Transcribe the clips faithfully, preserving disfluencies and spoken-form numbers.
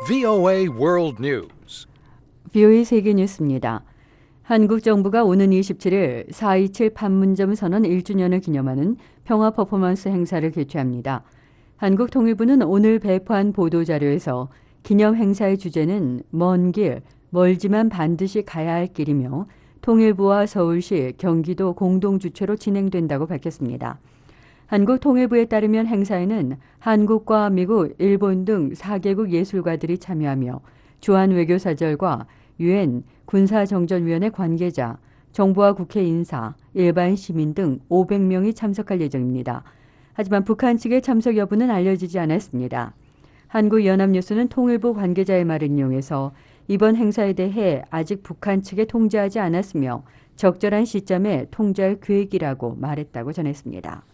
브이오에이 World News. 브이오에이 세계 뉴스입니다. 한국 정부가 오는 이십칠일 사 이칠 판문점 선언 일 주년을 기념하는 평화 퍼포먼스 행사를 개최합니다. 한국 통일부는 오늘 배포한 보도자료에서 기념 행사의 주제는 먼 길, 멀지만 반드시 가야 할 길이며 통일부와 서울시, 경기도 공동 주최로 진행된다고 밝혔습니다. 한국 통일부에 따르면 행사에는 한국과 미국, 일본 등 사 개국 예술가들이 참여하며 주한 외교사절과 유엔 군사정전위원회 관계자, 정부와 국회 인사, 일반 시민 등 오백 명이 참석할 예정입니다. 하지만 북한 측의 참석 여부는 알려지지 않았습니다. 한국연합뉴스는 통일부 관계자의 말을 인용해서 이번 행사에 대해 아직 북한 측에 통지하지 않았으며 적절한 시점에 통지할 계획이라고 말했다고 전했습니다.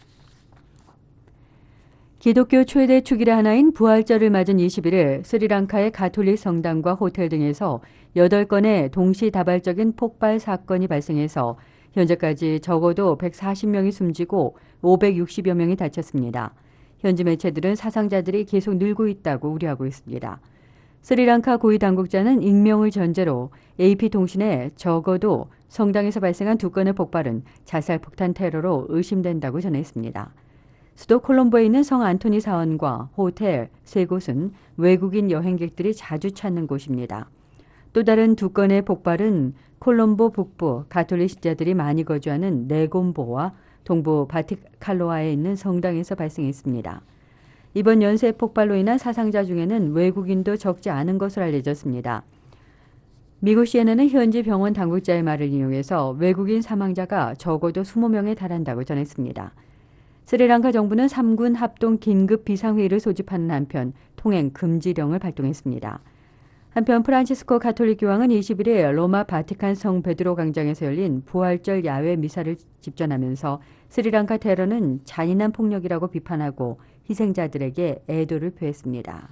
기독교 최대 축일의 하나인 부활절을 맞은 이십일일 스리랑카의 가톨릭 성당과 호텔 등에서 여덟 건의 동시다발적인 폭발 사건이 발생해서 현재까지 적어도 백사십 명이 숨지고 오백육십여 명이 다쳤습니다. 현지 매체들은 사상자들이 계속 늘고 있다고 우려하고 있습니다. 스리랑카 고위 당국자는 익명을 전제로 에이피통신에 적어도 성당에서 발생한 두 건의 폭발은 자살폭탄 테러로 의심된다고 전했습니다. 수도 콜롬보에 있는 성 안토니 사원과 호텔 세 곳은 외국인 여행객들이 자주 찾는 곳입니다. 또 다른 두 건의 폭발은 콜롬보 북부 가톨릭 신자들이 많이 거주하는 네곰보와 동부 바티칼로아에 있는 성당에서 발생했습니다. 이번 연쇄 폭발로 인한 사상자 중에는 외국인도 적지 않은 것으로 알려졌습니다. 미국 씨엔엔은 현지 병원 당국자의 말을 인용해서 외국인 사망자가 적어도 이십 명에 달한다고 전했습니다. 스리랑카 정부는 삼 군 합동 긴급 비상회의를 소집하는 한편 통행 금지령을 발동했습니다. 한편 프란치스코 가톨릭 교황은 이십일일 로마 바티칸 성 베드로 광장에서 열린 부활절 야외 미사를 집전하면서 스리랑카 테러는 잔인한 폭력이라고 비판하고 희생자들에게 애도를 표했습니다.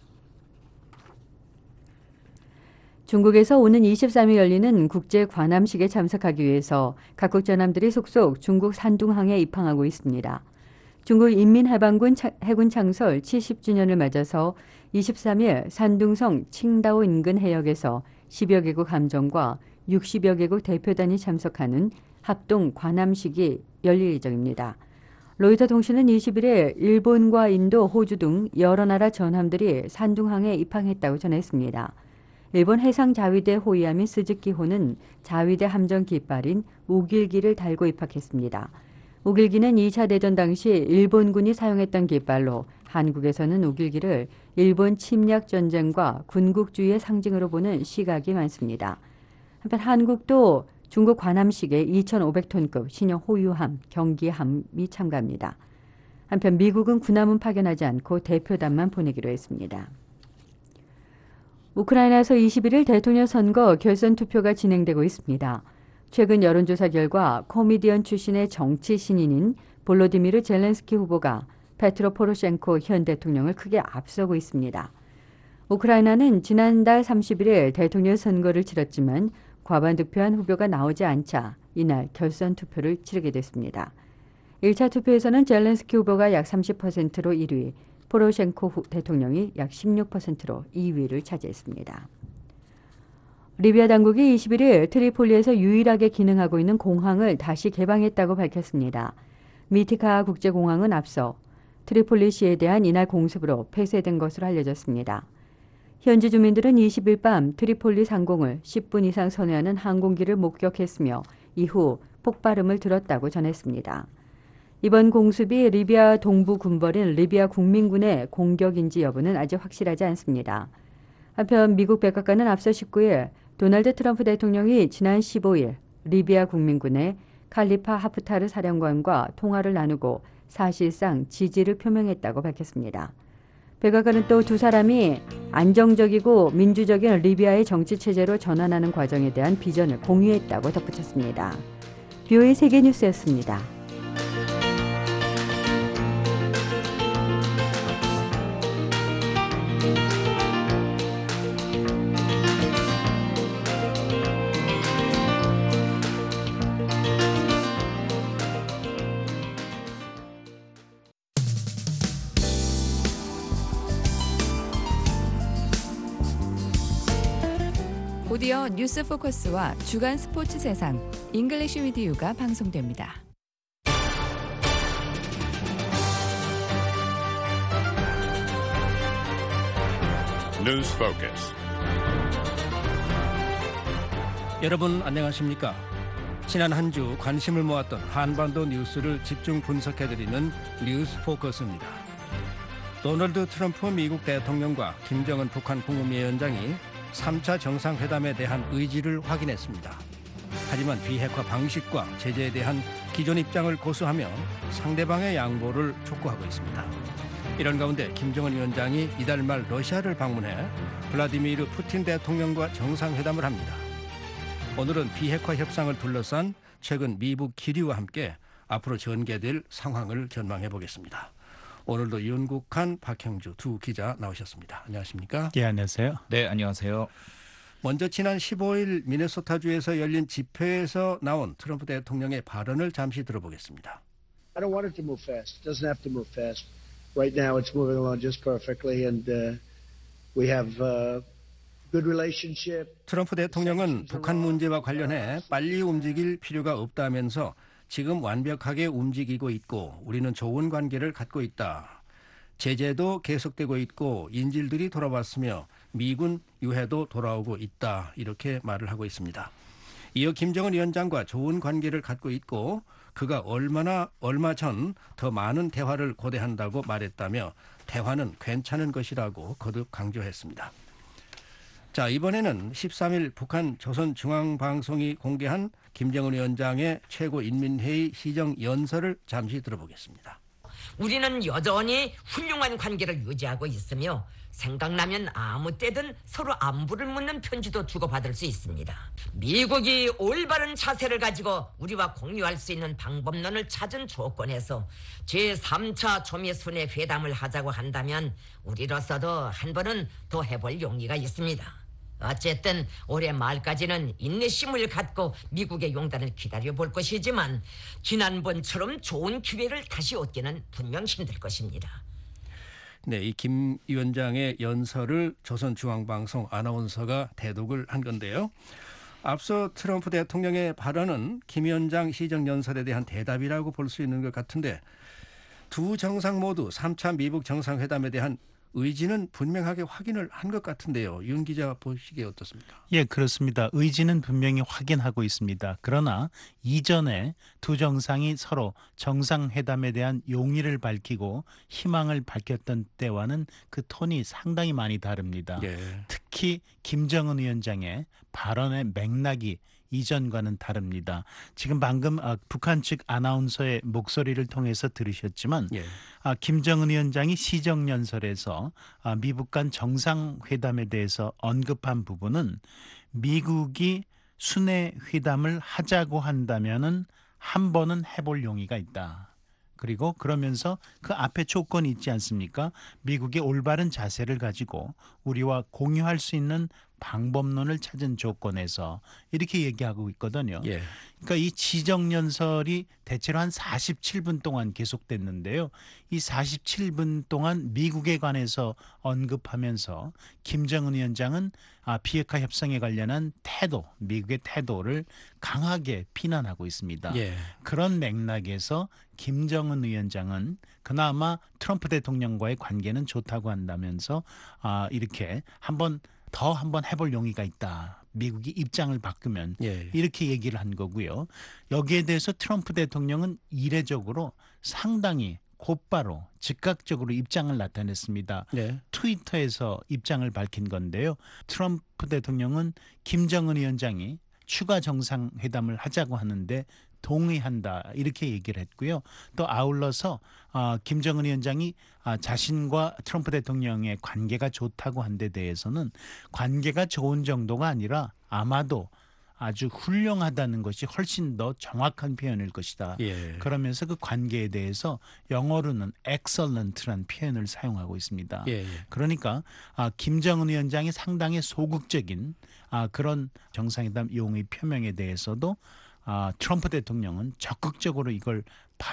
중국에서 오는 이십삼일 열리는 국제 관함식에 참석하기 위해서 각국 전함들이 속속 중국 산둥항에 입항하고 있습니다. 중국 인민해방군 해군 창설 칠십 주년을 맞아서 이십삼일 산둥성 칭다오 인근 해역에서 십여 개국 함정과 육십여 개국 대표단이 참석하는 합동 관함식이 열릴 예정입니다. 로이터 통신은 이십일일 일본과 인도, 호주 등 여러 나라 전함들이 산둥항에 입항했다고 전했습니다. 일본 해상자위대 호위함인 스즈키호는 자위대 함정 깃발인 우길기를 달고 입학했습니다. 우길기는 이 차 대전 당시 일본군이 사용했던 깃발로 한국에서는 우길기를 일본 침략 전쟁과 군국주의의 상징으로 보는 시각이 많습니다. 한편 한국도 중국 관함식에 이천오백 톤급 신형 호유함, 경기함이 참가합니다. 한편 미국은 군함은 파견하지 않고 대표단만 보내기로 했습니다. 우크라이나에서 이십일일 대통령 선거 결선 투표가 진행되고 있습니다. 최근 여론조사 결과 코미디언 출신의 정치 신인인 볼로디미르 젤렌스키 후보가 페트로 포로셴코 현 대통령을 크게 앞서고 있습니다. 우크라이나는 지난달 삼십일일 대통령 선거를 치렀지만 과반 득표한 후보가 나오지 않자 이날 결선 투표를 치르게 됐습니다. 일 차 투표에서는 젤렌스키 후보가 약 삼십 퍼센트로 일 위, 포로셴코 대통령이 약 십육 퍼센트로 이 위를 차지했습니다. 리비아 당국이 이십일일 트리폴리에서 유일하게 기능하고 있는 공항을 다시 개방했다고 밝혔습니다. 미티카 국제공항은 앞서 트리폴리시에 대한 이날 공습으로 폐쇄된 것으로 알려졌습니다. 현지 주민들은 이십일 밤 트리폴리 상공을 십 분 이상 선회하는 항공기를 목격했으며 이후 폭발음을 들었다고 전했습니다. 이번 공습이 리비아 동부 군벌인 리비아 국민군의 공격인지 여부는 아직 확실하지 않습니다. 한편 미국 백악관은 앞서 십구일 도널드 트럼프 대통령이 지난 십오일 리비아 국민군의 칼리파 하프타르 사령관과 통화를 나누고 사실상 지지를 표명했다고 밝혔습니다. 백악관은 또 두 사람이 안정적이고 민주적인 리비아의 정치체제로 전환하는 과정에 대한 비전을 공유했다고 덧붙였습니다. 브이오에이 세계뉴스였습니다. 오디오 뉴스 포커스와 주간 스포츠 세상, 잉글리시 위드 유가 방송됩니다. News Focus. 여러분 안녕하십니까? 지난 한 주 관심을 모았던 한반도 뉴스를 집중 분석해드리는 뉴스 포커스입니다. 도널드 트럼프 미국 대통령과 김정은 북한 국무위원장이 삼 차 정상회담에 대한 의지를 확인했습니다. 하지만 비핵화 방식과 제재에 대한 기존 입장을 고수하며 상대방의 양보를 촉구하고 있습니다. 이런 가운데 김정은 위원장이 이달 말 러시아를 방문해 블라디미르 푸틴 대통령과 정상회담을 합니다. 오늘은 비핵화 협상을 둘러싼 최근 미북 기류와 함께 앞으로 전개될 상황을 전망해 보겠습니다. 오늘도 윤국한, 박형주 두 기자 나오셨습니다. 안녕하십니까? 예, 안녕하세요. 네, 안녕하세요. 먼저 지난 십오일 미네소타주에서 열린 집회에서 나온 트럼프 대통령의 발언을 잠시 들어보겠습니다. I don't want it to move fast. It doesn't have to move fast. Right now it's moving along just perfectly and uh, we have uh, good relationship. 트럼프 대통령은 북한 문제와 관련해 빨리 움직일 필요가 없다면서 지금 완벽하게 움직이고 있고 우리는 좋은 관계를 갖고 있다. 제재도 계속되고 있고 인질들이 돌아왔으며 미군 유해도 돌아오고 있다. 이렇게 말을 하고 있습니다. 이어 김정은 위원장과 좋은 관계를 갖고 있고 그가 얼마나 얼마 전 더 많은 대화를 고대한다고 말했다며 대화는 괜찮은 것이라고 거듭 강조했습니다. 자, 이번에는 십삼일 북한 조선중앙방송이 공개한 김정은 위원장의 최고인민회의 시정연설을 잠시 들어보겠습니다. 우리는 여전히 훌륭한 관계를 유지하고 있으며 생각나면 아무 때든 서로 안부를 묻는 편지도 주고받을 수 있습니다. 미국이 올바른 자세를 가지고 우리와 공유할 수 있는 방법론을 찾은 조건에서 제삼 차 조미순회 회담을 하자고 한다면 우리로서도 한 번은 더 해볼 용의가 있습니다. 어쨌든 올해 말까지는 인내심을 갖고 미국의 용단을 기다려볼 것이지만 지난번처럼 좋은 기회를 다시 얻기는 분명 힘들 것입니다. 네, 이 김 위원장의 연설을 조선중앙방송 아나운서가 대독을 한 건데요. 앞서 트럼프 대통령의 발언은 김 위원장 시정연설에 대한 대답이라고 볼 수 있는 것 같은데 두 정상 모두 삼 차 미북 정상회담에 대한 의지는 분명하게 확인을 한 것 같은데요. 윤 기자 보시기에 어떻습니까? 예, 그렇습니다. 의지는 분명히 확인하고 있습니다. 그러나 이전에 두 정상이 서로 정상회담에 대한 용의를 밝히고 희망을 밝혔던 때와는 그 톤이 상당히 많이 다릅니다. 예. 특히 김정은 위원장의 발언의 맥락이 이전과는 다릅니다. 지금 방금 북한 측 아나운서의 목소리를 통해서 들으셨지만 예. 김정은 위원장이 시정연설에서 미북 간 정상회담에 대해서 언급한 부분은 미국이 순회 회담을 하자고 한다면은 한 번은 해볼 용의가 있다. 그리고 그러면서 그 앞에 조건이 있지 않습니까? 미국의 올바른 자세를 가지고 우리와 공유할 수 있는 방법론을 찾은 조건에서 이렇게 얘기하고 있거든요. 예. 그러니까 이 지정연설이 대체로 한 사십칠 분 동안 계속됐는데요. 이 사십칠 분 동안 미국에 관해서 언급하면서 김정은 위원장은 비핵화 협상에 관련한 태도, 미국의 태도를 강하게 비난하고 있습니다. 예. 그런 맥락에서 김정은 위원장은 그나마 트럼프 대통령과의 관계는 좋다고 한다면서 이렇게 한번 더 한번 해볼 용의가 있다. 미국이 입장을 바꾸면 예. 이렇게 얘기를 한 거고요. 여기에 대해서 트럼프 대통령은 이례적으로 상당히 곧바로 즉각적으로 입장을 나타냈습니다. 네. 트위터에서 입장을 밝힌 건데요. 트럼프 대통령은 김정은 위원장이 추가 정상회담을 하자고 하는데 동의한다 이렇게 얘기를 했고요. 또 아울러서 어, 김정은 위원장이 아, 자신과 트럼프 대통령의 관계가 좋다고 한 데 대해서는 관계가 좋은 정도가 아니라 아마도 아주 훌륭하다는 것이 훨씬 더 정확한 표현일 것이다. 예. 그러면서 그 관계에 대해서 영어로는 excellent라는 표현을 사용하고 있습니다. 예. 그러니까 아, 김정은 위원장이 상당히 소극적인 아, 그런 정상회담 용의 표명에 대해서도 아, 트럼프 대통령은 적극적으로 이걸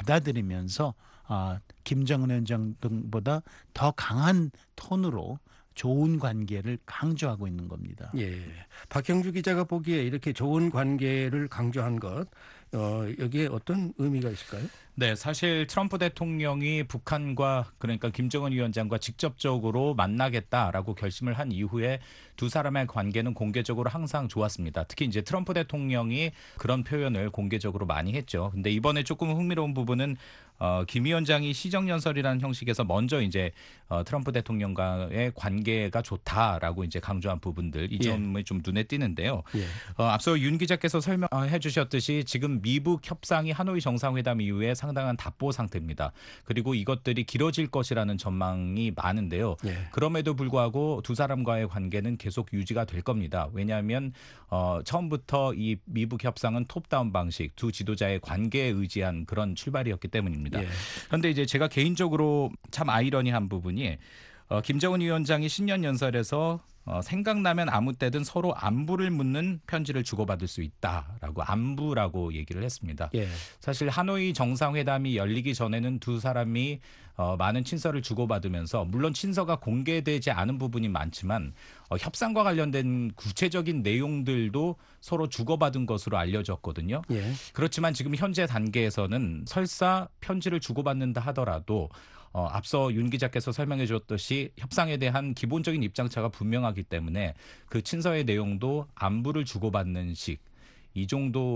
받아들이면서 아, 김정은 위원장 등보다 더 강한 톤으로 좋은 관계를 강조하고 있는 겁니다. 예. 박형주 기자가 보기에 이렇게 좋은 관계를 강조한 것, 어, 여기에 어떤 의미가 있을까요? 네, 사실 트럼프 대통령이 북한과 그러니까 김정은 위원장과 직접적으로 만나겠다라고 결심을 한 이후에 두 사람의 관계는 공개적으로 항상 좋았습니다. 특히 이제 트럼프 대통령이 그런 표현을 공개적으로 많이 했죠. 근데 이번에 조금 흥미로운 부분은 어, 김 위원장이 시정연설이라는 형식에서 먼저 이제 어, 트럼프 대통령과의 관계가 좋다라고 이제 강조한 부분들 이 점이 예. 좀 눈에 띄는데요. 예. 어, 앞서 윤 기자께서 설명해 주셨듯이 지금 미북 협상이 하노이 정상회담 이후에 상당한 답보 상태입니다. 그리고 이것들이 길어질 것이라는 전망이 많은데요. 예. 그럼에도 불구하고 두 사람과의 관계는 계속 유지가 될 겁니다. 왜냐하면 어, 처음부터 이 미북 협상은 톱다운 방식, 두 지도자의 관계에 의지한 그런 출발이었기 때문입니다. 예. 그런데 이제 제가 개인적으로 참 아이러니한 부분이 어, 김정은 위원장이 신년연설에서 어, 생각나면 아무 때든 서로 안부를 묻는 편지를 주고받을 수 있다라고 안부라고 얘기를 했습니다. 예. 사실 하노이 정상회담이 열리기 전에는 두 사람이 어, 많은 친서를 주고받으면서 물론 친서가 공개되지 않은 부분이 많지만 어, 협상과 관련된 구체적인 내용들도 서로 주고받은 것으로 알려졌거든요. 예. 그렇지만 지금 현재 단계에서는 설사 편지를 주고받는다 하더라도 어, 앞서 윤 기자께서 설명해 주었듯이 협상에 대한 기본적인 입장차가 분명하기 때문에 그 친서의 내용도 안부를 주고받는 식, 이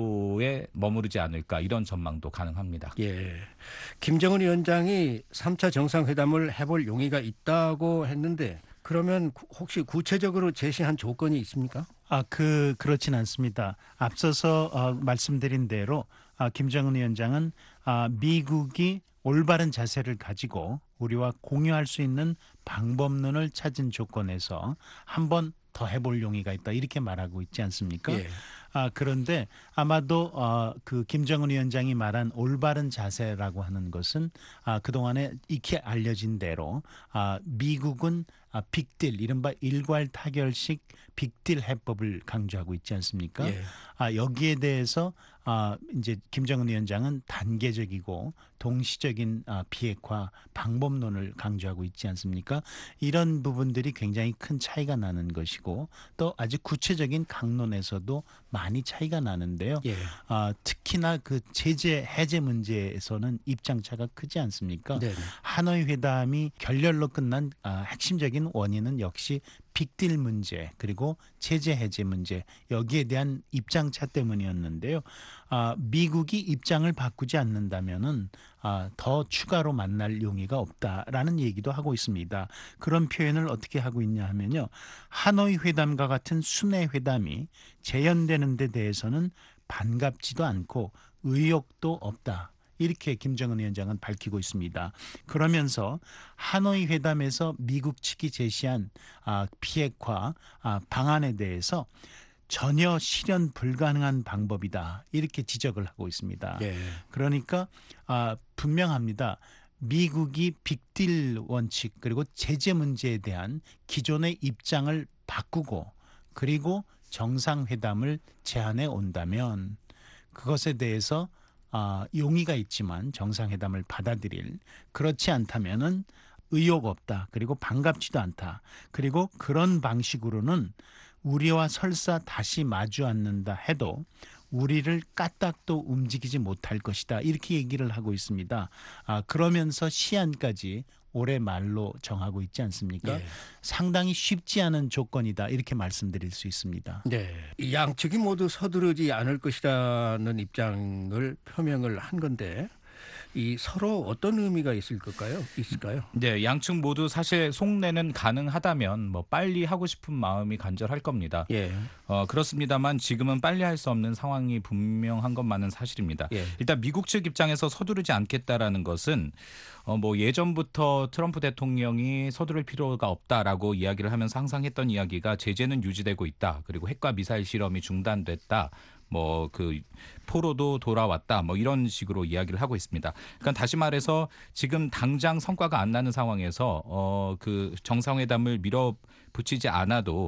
정도에 머무르지 않을까 이런 전망도 가능합니다. 예, 김정은 위원장이 삼 차 정상회담을 해볼 용의가 있다고 했는데 그러면 혹시 구체적으로 제시한 조건이 있습니까? 아, 그 그렇진 않습니다. 앞서서 어, 말씀드린 대로 아, 김정은 위원장은 아, 미국이 올바른 자세를 가지고 우리와 공유할 수 있는 방법론을 찾은 조건에서 한 번 더 해볼 용의가 있다 이렇게 말하고 있지 않습니까? 예. 아, 그런데 아마도 어, 그 김정은 위원장이 말한 올바른 자세라고 하는 것은 아, 그동안에 익히 알려진 대로 아, 미국은 아, 빅딜, 이른바 일괄 타결식 빅딜 해법을 강조하고 있지 않습니까? 예. 아, 여기에 대해서 아, 이제 김정은 위원장은 단계적이고 동시적인 아, 비핵화 방법론을 강조하고 있지 않습니까? 이런 부분들이 굉장히 큰 차이가 나는 것이고 또 아주 구체적인 강론에서도 많이 차이가 나는데요. 예. 아, 특히나 그 제재 해제 문제에서는 입장차가 크지 않습니까? 네네. 하노이 회담이 결렬로 끝난 아, 핵심적인 원인은 역시 빅딜 문제 그리고 제재 해제 문제 여기에 대한 입장차 때문이었는데요. 아, 미국이 입장을 바꾸지 않는다면은 아, 더 추가로 만날 용의가 없다라는 얘기도 하고 있습니다. 그런 표현을 어떻게 하고 있냐 하면요. 하노이 회담과 같은 순회 회담이 재연되는 데 대해서는 반갑지도 않고 의욕도 없다. 이렇게 김정은 위원장은 밝히고 있습니다. 그러면서 하노이 회담에서 미국 측이 제시한 아, 비핵화 아, 방안에 대해서 전혀 실현 불가능한 방법이다. 이렇게 지적을 하고 있습니다. 예. 그러니까 아, 분명합니다. 미국이 빅딜 원칙 그리고 제재 문제에 대한 기존의 입장을 바꾸고 그리고 정상회담을 제안해 온다면 그것에 대해서 아, 용의가 있지만 정상회담을 받아들일 그렇지 않다면은 의욕 없다. 그리고 반갑지도 않다. 그리고 그런 방식으로는 우리와 설사 다시 마주 앉는다 해도 우리를 까딱도 움직이지 못할 것이다. 이렇게 얘기를 하고 있습니다. 아, 그러면서 시한까지 올해 말로 정하고 있지 않습니까? 네. 상당히 쉽지 않은 조건이다. 이렇게 말씀드릴 수 있습니다. 네, 양측이 모두 서두르지 않을 것이라는 입장을 표명을 한 건데 이 서로 어떤 의미가 있을 걸까요? 있을까요? 네, 양측 모두 사실 속내는 가능하다면 뭐 빨리 하고 싶은 마음이 간절할 겁니다. 예. 어, 그렇습니다만 지금은 빨리 할 수 없는 상황이 분명한 것만은 사실입니다. 예. 일단 미국 측 입장에서 서두르지 않겠다라는 것은 어, 뭐 예전부터 트럼프 대통령이 서두를 필요가 없다라고 이야기를 하면서 항상 했던 이야기가 제재는 유지되고 있다. 그리고 핵과 미사일 실험이 중단됐다. 뭐 그 포로도 돌아왔다 뭐 이런 식으로 이야기를 하고 있습니다. 그러니까 다시 말해서 지금 당장 성과가 안 나는 상황에서 어 그 정상회담을 밀어붙이지 않아도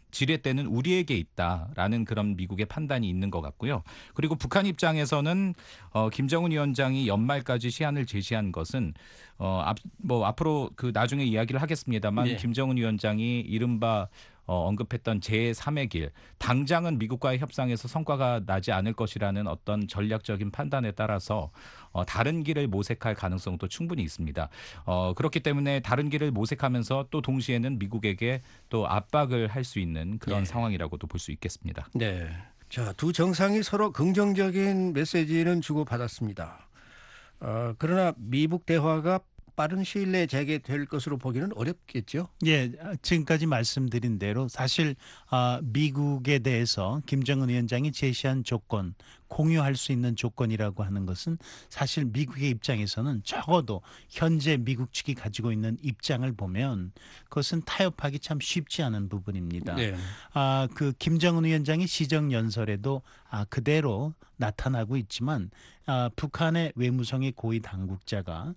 지렛대는 우리에게 있다라는 그런 미국의 판단이 있는 것 같고요. 그리고 북한 입장에서는 어, 김정은 위원장이 연말까지 시한을 제시한 것은 어, 앞, 뭐 앞으로 그 나중에 이야기를 하겠습니다만 예. 김정은 위원장이 이른바 어, 언급했던 제삼의 길, 당장은 미국과의 협상에서 성과가 나지 않을 것이라는 어떤 전략적인 판단에 따라서 어, 다른 길을 모색할 가능성도 충분히 있습니다. 어, 그렇기 때문에 다른 길을 모색하면서 또 동시에는 미국에게 또 압박을 할 수 있는 그런 예. 상황이라고도 볼 수 있겠습니다. 네. 자, 두 정상이 서로 긍정적인 메시지는 주고받았습니다. 어, 그러나 미북 대화가 빠른 시일 내에 재개될 것으로 보기는 어렵겠죠. 예, 지금까지 말씀드린 대로 사실 아, 미국에 대해서 김정은 위원장이 제시한 조건, 공유할 수 있는 조건이라고 하는 것은 사실 미국의 입장에서는 적어도 현재 미국 측이 가지고 있는 입장을 보면 그것은 타협하기 참 쉽지 않은 부분입니다. 네. 아, 그 김정은 위원장이 시정연설에도 아, 그대로 나타나고 있지만 아, 북한의 외무성의 고위 당국자가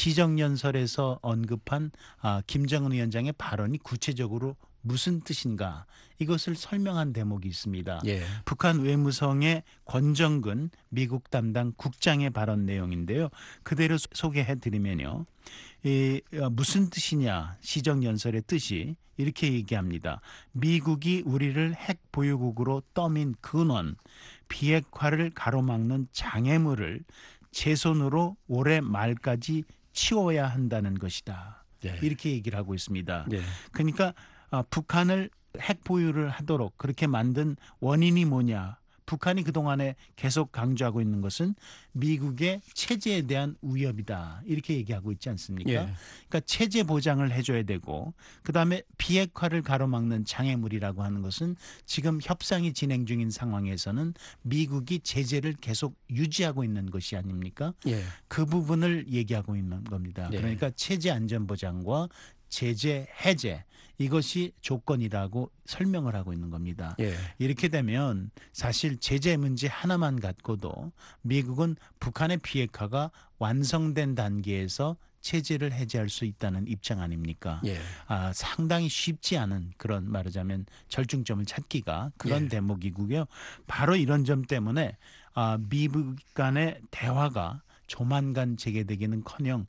시정연설에서 언급한 아, 김정은 위원장의 발언이 구체적으로 무슨 뜻인가 이것을 설명한 대목이 있습니다. 예. 북한 외무성의 권정근 미국 담당 국장의 발언 내용인데요. 그대로 소개해드리면요. 이, 어, 무슨 뜻이냐 시정연설의 뜻이 이렇게 얘기합니다. 미국이 우리를 핵 보유국으로 떠민 근원, 비핵화를 가로막는 장애물을 제 손으로 올해 말까지 치워야 한다는 것이다. 네. 이렇게 얘기를 하고 있습니다. 네. 그러니까 아, 북한을 핵 보유를 하도록 그렇게 만든 원인이 뭐냐. 북한이 그동안에 계속 강조하고 있는 것은 미국의 체제에 대한 위협이다. 이렇게 얘기하고 있지 않습니까? 예. 그러니까 체제 보장을 해줘야 되고 그다음에 비핵화를 가로막는 장애물이라고 하는 것은 지금 협상이 진행 중인 상황에서는 미국이 제재를 계속 유지하고 있는 것이 아닙니까? 예. 그 부분을 얘기하고 있는 겁니다. 네. 그러니까 체제 안전 보장과 제재 해제 이것이 조건이라고 설명을 하고 있는 겁니다. 예. 이렇게 되면 사실 제재 문제 하나만 갖고도 미국은 북한의 비핵화가 완성된 단계에서 체제를 해제할 수 있다는 입장 아닙니까? 예. 아, 상당히 쉽지 않은 그런 말하자면 절충점을 찾기가 그런 예. 대목이고요. 바로 이런 점 때문에 아, 미국 간의 대화가 조만간 재개되기는커녕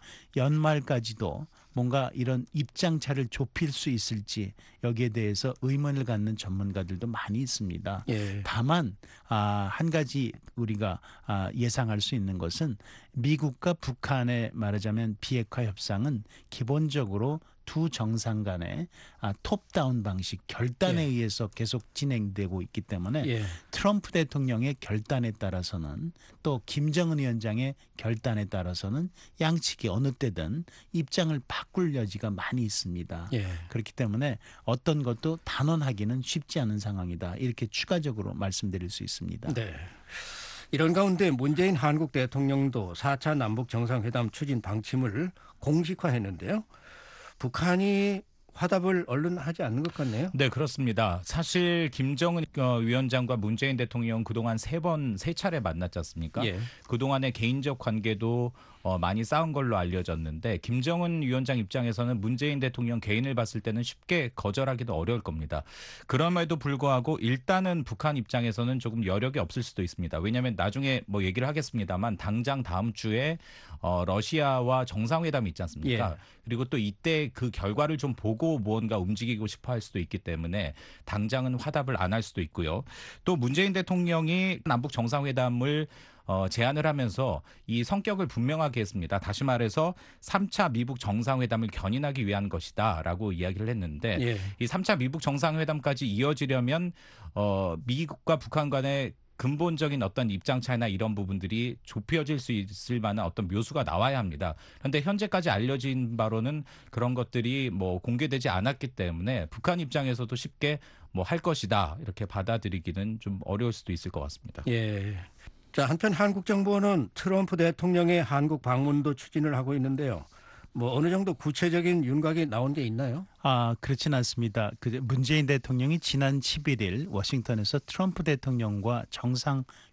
연말까지도 뭔가 이런 입장차를 좁힐 수 있을지 여기에 대해서 의문을 갖는 전문가들도 많이 있습니다. 예. 다만 아, 한 가지 우리가 아, 예상할 수 있는 것은 미국과 북한의 말하자면 비핵화 협상은 기본적으로 두 정상 간의 아, 톱다운 방식 결단에 예. 의해서 계속 진행되고 있기 때문에 예. 트럼프 대통령의 결단에 따라서는 또 김정은 위원장의 결단에 따라서는 양측이 어느 때든 입장을 바꿀 여지가 많이 있습니다. 예. 그렇기 때문에 어떤 것도 단언하기는 쉽지 않은 상황이다. 이렇게 추가적으로 말씀드릴 수 있습니다. 네. 이런 가운데 문재인 한국 대통령도 사 차 남북 정상회담 추진 방침을 공식화했는데요. 북한이 화답을 얼른 하지 않는 것 같네요. 네, 그렇습니다. 사실 김정은 위원장과 문재인 대통령 그동안 세 번, 세 차례 만났지 않습니까? 예. 그동안의 개인적 관계도 어, 많이 쌓은 걸로 알려졌는데 김정은 위원장 입장에서는 문재인 대통령 개인을 봤을 때는 쉽게 거절하기도 어려울 겁니다. 그럼에도 불구하고 일단은 북한 입장에서는 조금 여력이 없을 수도 있습니다. 왜냐하면 나중에 뭐 얘기를 하겠습니다만 당장 다음 주에 어, 러시아와 정상회담이 있지 않습니까? 예. 그리고 또 이때 그 결과를 좀 보고 무언가 움직이고 싶어 할 수도 있기 때문에 당장은 화답을 안 할 수도 있고요. 또 문재인 대통령이 남북 정상회담을 어, 제안을 하면서 이 성격을 분명하게 했습니다. 다시 말해서 삼 차 미북 정상회담을 견인하기 위한 것이다라고 이야기를 했는데 예. 이 삼 차 미북 정상회담까지 이어지려면 어, 미국과 북한 간의 근본적인 어떤 입장 차이나 이런 부분들이 좁혀질 수 있을 만한 어떤 묘수가 나와야 합니다. 그런데 현재까지 알려진 바로는 그런 것들이 뭐 공개되지 않았기 때문에 북한 입장에서도 쉽게 뭐 할 것이다 이렇게 받아들이기는 좀 어려울 수도 있을 것 같습니다. 예. 자, 한편 한국 정부는 트럼프 대통령의 한국 방문도 추진을 하고 있는데요. 뭐 어느 정도 구체적인 윤곽이 나온 게 있나요? 아, 그렇진 않습니다. 그 문재인 대통령이 지난 십일 일 워싱턴에서 트럼프 대통령과 정상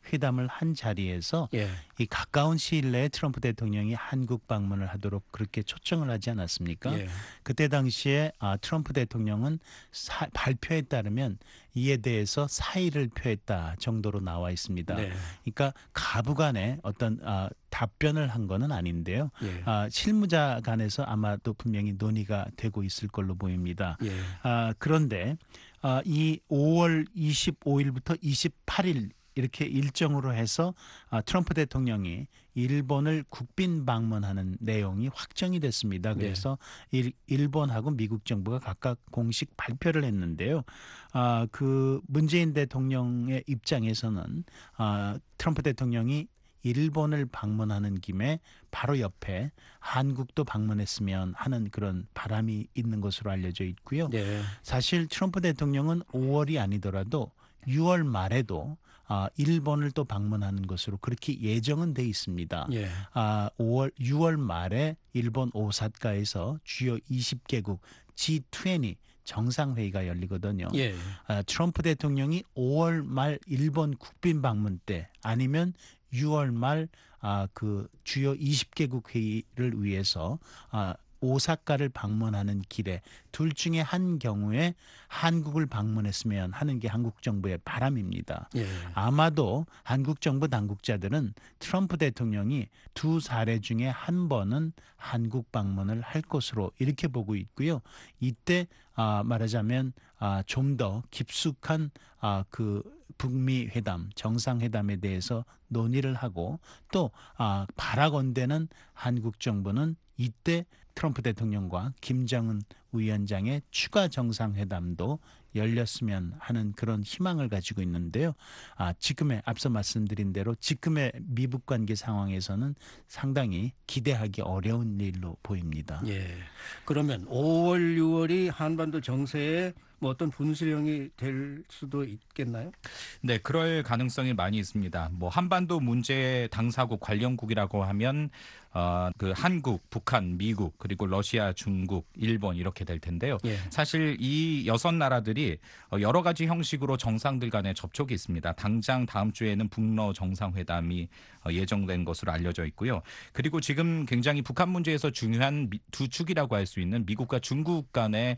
회담을 한 자리에서 예. 이 가까운 시일 내에 트럼프 대통령이 한국 방문을 하도록 그렇게 초청을 하지 않았습니까? 예. 그때 당시에 아, 트럼프 대통령은 사, 발표에 따르면 이에 대해서 사의를 표했다 정도로 나와 있습니다. 네. 그러니까 가부 간에 어떤 아, 답변을 한 거는 아닌데요. 예. 아, 실무자 간에서 아마도 분명히 논의가 되고 있을 걸로 보입니다. 예. 아, 그런데 아, 이 오월 이십오일부터 이십팔일 이렇게 일정으로 해서 아, 트럼프 대통령이 일본을 국빈 방문하는 내용이 확정이 됐습니다. 그래서 네. 일, 일본하고 미국 정부가 각각 공식 발표를 했는데요. 아, 그 문재인 대통령의 입장에서는 아, 트럼프 대통령이 일본을 방문하는 김에 바로 옆에 한국도 방문했으면 하는 그런 바람이 있는 것으로 알려져 있고요. 네. 사실 트럼프 대통령은 오월이 아니더라도 유월 말에도 아, 일본을 또 방문하는 것으로 그렇게 예정은 돼 있습니다. 예. 아, 오월, 유월 말에 일본 오사카에서 주요 이십 개국 지 이십 정상회의가 열리거든요. 예. 아, 트럼프 대통령이 오월 말 일본 국빈 방문 때 아니면 유월 말 아, 그 주요 이십 개국 회의를 위해서 아, 오사카를 방문하는 길에 둘 중에 한 경우에 한국을 방문했으면 하는 게 한국 정부의 바람입니다. 예. 아마도 한국 정부 당국자들은 트럼프 대통령이 두 사례 중에 한 번은 한국 방문을 할 것으로 이렇게 보고 있고요. 이때 아, 말하자면 아, 좀 더 깊숙한 아, 그 북미 회담, 정상회담에 대해서 논의를 하고 또 아, 바라건대는 한국 정부는 이때 트럼프 대통령과 김정은 위원장의 추가 정상회담도 열렸으면 하는 그런 희망을 가지고 있는데요. 아, 지금의 앞서 말씀드린 대로 지금의 미북 관계 상황에서는 상당히 기대하기 어려운 일로 보입니다. 예. 그러면 오월, 유월이 한반도 정세에 뭐 어떤 분수령이 될 수도 있겠나요? 네, 그럴 가능성이 많이 있습니다. 뭐 한반도 문제 당사국 관련국이라고 하면 어, 그 한국, 북한, 미국, 그리고 러시아, 중국, 일본 이렇게 될 텐데요. 예. 사실 이 여섯 나라들이 여러 가지 형식으로 정상들 간의 접촉이 있습니다. 당장 다음 주에는 북러 정상회담이 예정된 것으로 알려져 있고요. 그리고 지금 굉장히 북한 문제에서 중요한 두 축이라고 할 수 있는 미국과 중국 간의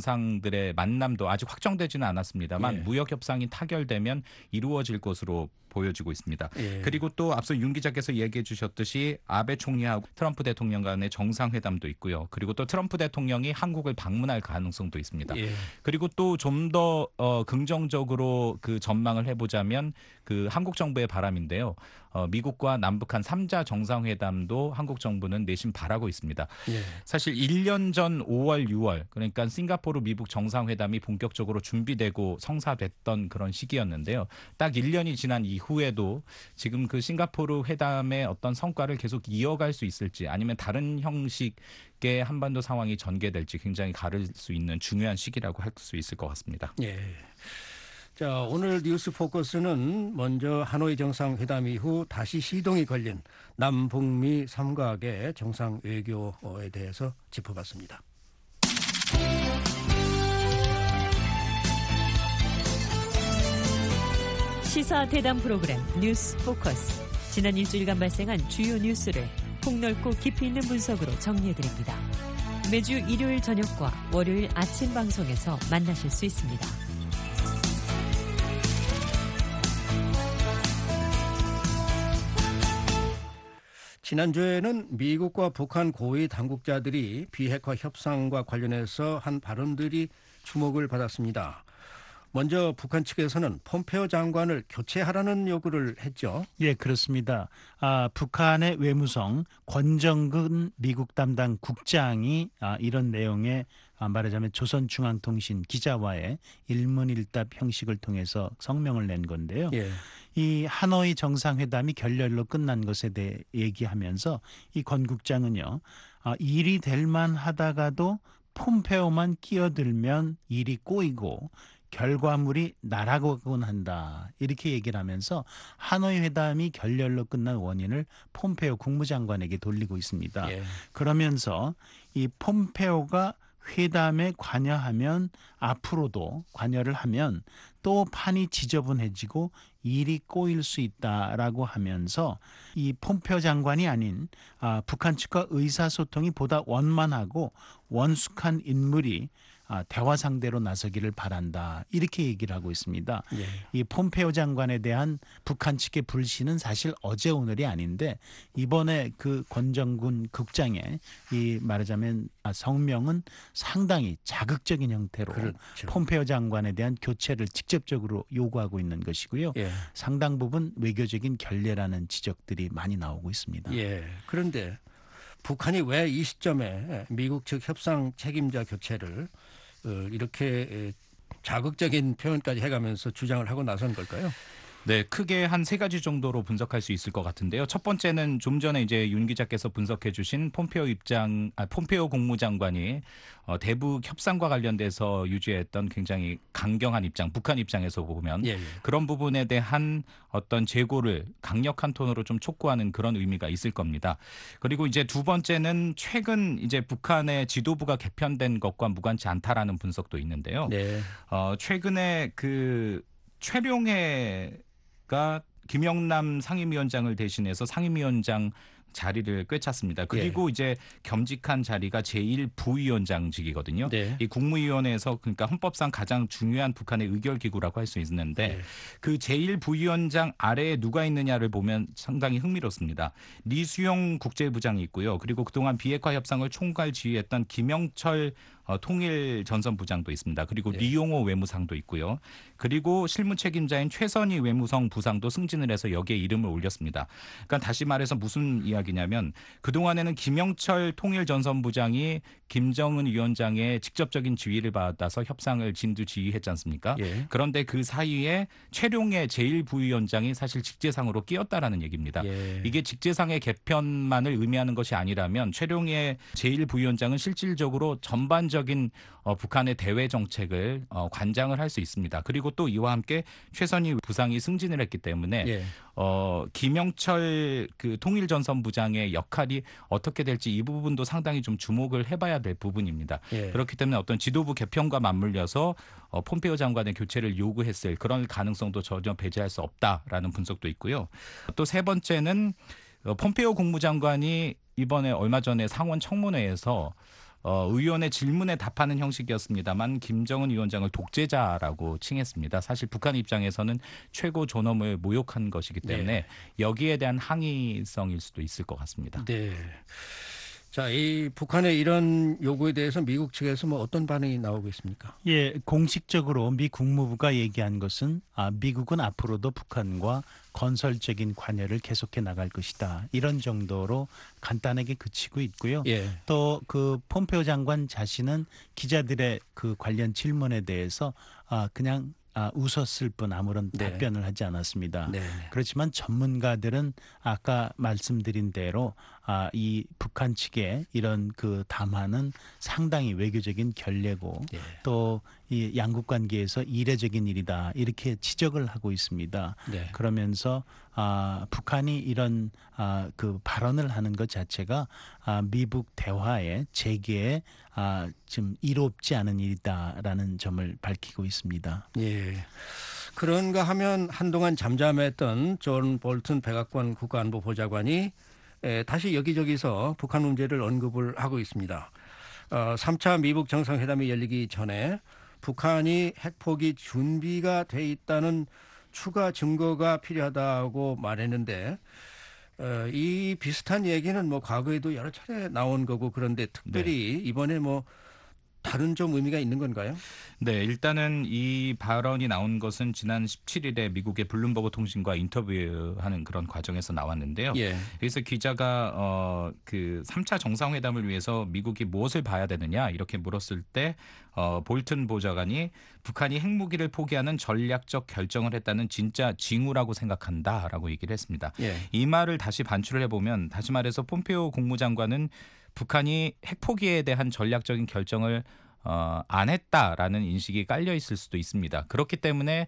정상들의 만남도 아직 확정되지는 않았습니다만 예. 무역 협상이 타결되면 이루어질 것으로 보여지고 있습니다. 예. 그리고 또 앞서 윤 기자께서 얘기해 주셨듯이 아베 총리하고 트럼프 대통령 간의 정상회담도 있고요. 그리고 또 트럼프 대통령이 한국을 방문할 가능성도 있습니다. 예. 그리고 또 좀 더 어, 긍정적으로 그 전망을 해보자면 그 한국 정부의 바람인데요. 어, 미국과 남북한 삼자 정상회담도 한국 정부는 내심 바라고 있습니다. 예. 사실 일 년 전 오월, 유월 그러니까 싱가포르 미북 정상회담이 본격적으로 준비되고 성사됐던 그런 시기였는데요. 딱 일 년이 지난 이후에도 지금 그 싱가포르 회담의 어떤 성과를 계속 이어갈 수 있을지 아니면 다른 형식의 한반도 상황이 전개될지 굉장히 가를 수 있는 중요한 시기라고 할 수 있을 것 같습니다. 예. 자, 오늘 뉴스 포커스는 먼저 하노이 정상회담 이후 다시 시동이 걸린 남북미 삼각의 정상 외교에 대해서 짚어봤습니다. 시사 대담 프로그램 뉴스 포커스. 지난 일주일간 발생한 주요 뉴스를 폭넓고 깊이 있는 분석으로 정리해드립니다. 매주 일요일 저녁과 월요일 아침 방송에서 만나실 수 있습니다. 지난주에는 미국과 북한 고위 당국자들이 비핵화 협상과 관련해서 한 발언들이 주목을 받았습니다. 먼저 북한 측에서는 폼페오 장관을 교체하라는 요구를 했죠. 예, 그렇습니다. 아, 북한의 외무성 권정근 미국 담당 국장이 아, 이런 내용의 아, 말하자면 조선중앙통신 기자와의 일문일답 형식을 통해서 성명을 낸 건데요. 예. 이 하노이 정상회담이 결렬로 끝난 것에 대해 얘기하면서 이 권 국장은요. 아, 일이 될 만하다가도 폼페오만 끼어들면 일이 꼬이고 결과물이 날아가곤 한다. 이렇게 얘기를 하면서 하노이 회담이 결렬로 끝난 원인을 폼페오 국무장관에게 돌리고 있습니다. 예. 그러면서 이 폼페오가 회담에 관여하면 앞으로도 관여를 하면 또 판이 지저분해지고 일이 꼬일 수 있다라고 하면서 이 폼페오 장관이 아닌 아, 북한 측과 의사소통이 보다 원만하고 원숙한 인물이 아, 대화 상대로 나서기를 바란다 이렇게 얘기를 하고 있습니다. 예. 이 폼페오 장관에 대한 북한 측의 불신은 사실 어제 오늘이 아닌데 이번에 그 권정군 국장의 이 말하자면 성명은 상당히 자극적인 형태로 그렇죠. 폼페오 장관에 대한 교체를 직접적으로 요구하고 있는 것이고요. 예. 상당 부분 외교적인 결례라는 지적들이 많이 나오고 있습니다. 예. 그런데 북한이 왜 이 시점에 미국 측 협상 책임자 교체를 이렇게 자극적인 표현까지 해가면서 주장을 하고 나선 걸까요? 네, 크게 한 세 가지 정도로 분석할 수 있을 것 같은데요. 첫 번째는 좀 전에 이제 윤 기자께서 분석해주신 폼페오 입장, 아, 폼페오 국무장관이 어, 대북 협상과 관련돼서 유지했던 굉장히 강경한 입장, 북한 입장에서 보면 예, 예. 그런 부분에 대한 어떤 재고를 강력한 톤으로 좀 촉구하는 그런 의미가 있을 겁니다. 그리고 이제 두 번째는 최근 이제 북한의 지도부가 개편된 것과 무관치 않다라는 분석도 있는데요. 네. 어, 최근에 그 최룡해가 김영남 상임위원장을 대신해서 상임위원장 자리를 꿰찼습니다. 그리고 예. 이제 겸직한 자리가 제일 부위원장직이거든요. 네. 이 국무위원회에서 그러니까 헌법상 가장 중요한 북한의 의결기구라고 할 수 있는데 네. 그 제일 부위원장 아래에 누가 있느냐를 보면 상당히 흥미롭습니다. 리수용 국제부장이 있고요. 그리고 그동안 비핵화 협상을 총괄 지휘했던 김영철 어, 통일 전선부장도 있습니다. 그리고 네. 리용호 외무상도 있고요. 그리고 실무 책임자인 최선희 외무성 부상도 승진을 해서 여기에 이름을 올렸습니다. 그러니까 다시 말해서 무슨 이야기냐면 그동안에는 김영철 통일 전선부장이 김정은 위원장의 직접적인 지휘를 받아서 협상을 진두지휘했지 않습니까? 예. 그런데 그 사이에 최룡해 제일 부위원장이 사실 직제상으로 끼었다라는 얘기입니다. 예. 이게 직제상의 개편만을 의미하는 것이 아니라면 최룡해 제일 부위원장은 실질적으로 전반적 적인 어, 북한의 대외 정책을 어, 관장을 할 수 있습니다. 그리고 또 이와 함께 최선희 부상이 승진을 했기 때문에 예. 어, 김영철 그 통일전선부장의 역할이 어떻게 될지 이 부분도 상당히 좀 주목을 해봐야 될 부분입니다. 예. 그렇기 때문에 어떤 지도부 개편과 맞물려서 어, 폼페오 장관의 교체를 요구했을 그런 가능성도 전혀 배제할 수 없다라는 분석도 있고요. 또 세 번째는 어, 폼페오 국무장관이 이번에 얼마 전에 상원 청문회에서 어, 의원의 질문에 답하는 형식이었습니다만 김정은 위원장을 독재자라고 칭했습니다. 사실 북한 입장에서는 최고 존엄을 모욕한 것이기 때문에 네. 여기에 대한 항의성일 수도 있을 것 같습니다. 네. 자, 이 북한의 이런 요구에 대해서 미국 측에서 뭐 어떤 반응이 나오고 있습니까? 예, 공식적으로 미 국무부가 얘기한 것은 아, 미국은 앞으로도 북한과 건설적인 관여를 계속해 나갈 것이다. 이런 정도로 간단하게 그치고 있고요. 예. 또 그 폼페오 장관 자신은 기자들의 그 관련 질문에 대해서 아, 그냥 아, 웃었을 뿐 아무런 네. 답변을 하지 않았습니다. 네. 그렇지만 전문가들은 아까 말씀드린 대로 아, 이 북한 측의 이런 그 담화는 상당히 외교적인 결례고 네. 또 이 양국 관계에서 이례적인 일이다 이렇게 지적을 하고 있습니다. 네. 그러면서 아, 북한이 이런 아, 그 발언을 하는 것 자체가 아, 미북 대화의 재개에 아, 좀 이롭지 않은 일이다라는 점을 밝히고 있습니다. 예. 그런가 하면 한동안 잠잠했던 존 볼튼 백악관 국가안보 보좌관이 에, 다시 여기저기서 북한 문제를 언급을 하고 있습니다. 어, 삼 차 미북 정상회담이 열리기 전에 북한이 핵포기 준비가 돼 있다는 추가 증거가 필요하다고 말했는데 어, 이 비슷한 얘기는 뭐 과거에도 여러 차례 나온 거고 그런데 특별히 네. 이번에 뭐 다른 좀 의미가 있는 건가요? 네, 일단은 이 발언이 나온 것은 지난 십칠 일에 미국의 블룸버그 통신과 인터뷰하는 그런 과정에서 나왔는데요. 예. 여기서 기자가 어, 그 삼 차 정상회담을 위해서 미국이 무엇을 봐야 되느냐 이렇게 물었을 때 어, 볼튼 보좌관이 북한이 핵무기를 포기하는 전략적 결정을 했다는 진짜 징후라고 생각한다라고 얘기를 했습니다. 예. 이 말을 다시 반출을 해보면 다시 말해서 폼페오 국무장관은 북한이 핵포기에 대한 전략적인 결정을 어, 안 했다라는 인식이 깔려 있을 수도 있습니다. 그렇기 때문에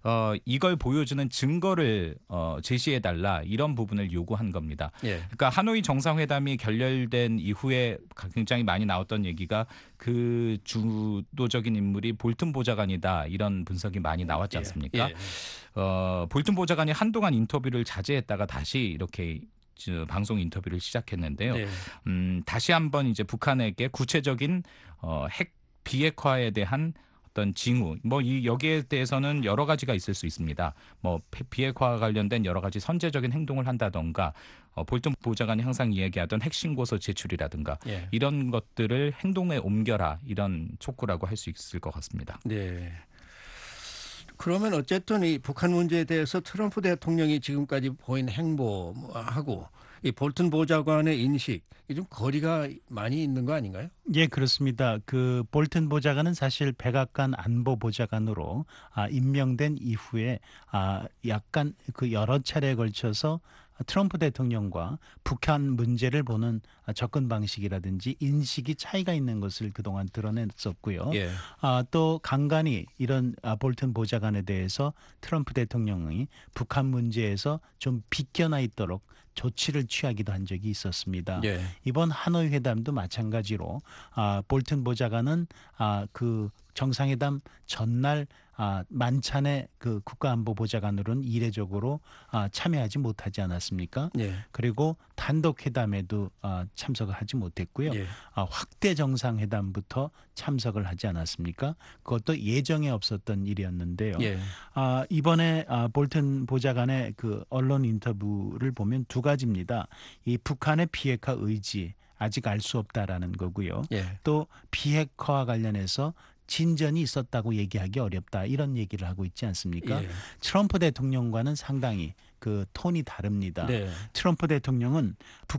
어, 이걸 보여주는 증거를 어, 제시해달라 이런 부분을 요구한 겁니다. 예. 그러니까 하노이 정상회담이 결렬된 이후에 굉장히 많이 나왔던 얘기가 그 주도적인 인물이 볼튼 보좌관이다 이런 분석이 많이 나왔지 않습니까? 예. 어, 볼튼 보좌관이 한동안 인터뷰를 자제했다가 다시 이렇게 방송 인터뷰를 시작했는데요. 네. 음, 다시 한번 이제 북한에게 구체적인 어, 핵 비핵화에 대한 어떤 징후, 뭐 이 여기에 대해서는 여러 가지가 있을 수 있습니다. 뭐 비핵화와 관련된 여러 가지 선제적인 행동을 한다던가, 어, 볼튼 보좌관이 항상 이야기하던 핵신고서 제출이라든가 예. 이런 것들을 행동에 옮겨라 이런 촉구라고 할 수 있을 것 같습니다. 네. 그러면 어쨌든 이 북한 문제에 대해서 트럼프 대통령이 지금까지 보인 행보하고 이 볼튼 보좌관의 인식, 이 좀 거리가 많이 있는 거 아닌가요? 예, 그렇습니다. 그 볼튼 보좌관은 사실 백악관 안보 보좌관으로 아, 임명된 이후에 아, 약간 그 여러 차례에 걸쳐서 트럼프 대통령과 북한 문제를 보는 접근 방식이라든지 인식이 차이가 있는 것을 그동안 드러냈었고요. 예. 아, 또 간간히 이런 아, 볼튼 보좌관에 대해서 트럼프 대통령이 북한 문제에서 좀 비껴나 있도록 조치를 취하기도 한 적이 있었습니다. 예. 이번 하노이 회담도 마찬가지로 아, 볼튼 보좌관은 아, 그 정상회담 전날 아, 만찬의 그 국가안보보좌관으로는 이례적으로 아, 참여하지 못하지 않았습니까? 예. 그리고 단독 회담에도 아, 참석을 하지 못했고요. 예. 아, 확대 정상회담부터 참석을 하지 않았습니까? 그것도 예정에 없었던 일이었는데요. 예. 아, 이번에 아, 볼튼 보좌관의 그 언론 인터뷰를 보면 두 가지입니다. 이 북한의 비핵화 의지 아직 알 수 없다라는 거고요. 예. 또 비핵화와 관련해서 진전이 있었다고 얘기하기 어렵다 이런 얘기를 하고 있지 않습니까? 예. 트럼프 대통령과는 상당히 그 톤이 다릅니다. 네. 트럼프 대통령은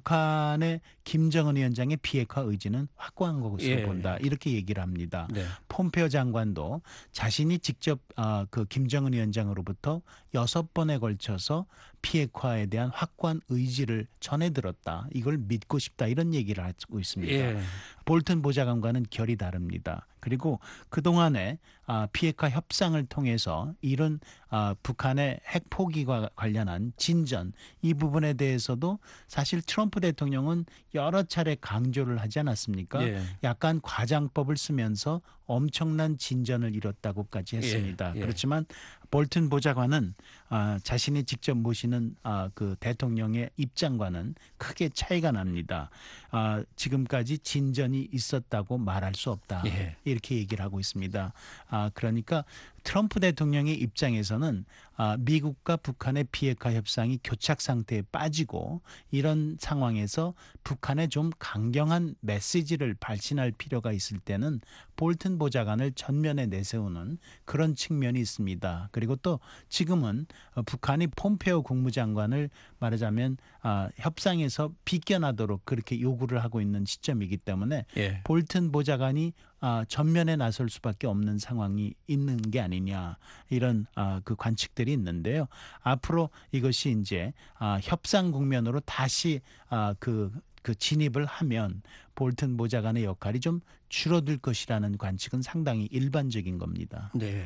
북한의 김정은 위원장의 비핵화 의지는 확고한 것으로 예. 본다 이렇게 얘기를 합니다. 네. 폼페오 장관도 자신이 직접 아, 그 김정은 위원장으로부터 여섯 번에 걸쳐서 비핵화에 대한 확고한 의지를 전해 들었다. 이걸 믿고 싶다 이런 얘기를 하고 있습니다. 예. 볼튼 보좌관과는 결이 다릅니다. 그리고 그동안에 아, 비핵화 협상을 통해서 이런 아, 북한의 핵 포기와 관련한 진전 이 부분에 대해서도 사실 트럼프 대통령은 여러 차례 강조를 하지 않았습니까? 예. 약간 과장법을 쓰면서 엄청난 진전을 이뤘다고까지 했습니다. 예. 예. 그렇지만 볼튼 보좌관은 아, 자신이 직접 모시는 아, 그 대통령의 입장과는 크게 차이가 납니다. 아, 지금까지 진전이 있었다고 말할 수 없다. 예. 이렇게 얘기를 하고 있습니다. 아, 그러니까 트럼프 대통령의 입장에서는 아, 미국과 북한의 비핵화 협상이 교착 상태에 빠지고 이런 상황에서 북한에 좀 강경한 메시지를 발신할 필요가 있을 때는 볼튼 보좌관을 전면에 내세우는 그런 측면이 있습니다. 그리고 또 지금은 북한이 폼페오 국무장관을 말하자면 아, 협상에서 비껴나도록 그렇게 요구를 하고 있는 시점이기 때문에 예. 볼튼 보좌관이 아, 전면에 나설 수밖에 없는 상황이 있는 게 아니냐 이런 아, 그 관측들이 있는데요. 앞으로 이것이 이제 아, 협상 국면으로 다시 아, 그, 그 진입을 하면 볼튼 보좌관의 역할이 좀 줄어들 것이라는 관측은 상당히 일반적인 겁니다. 네.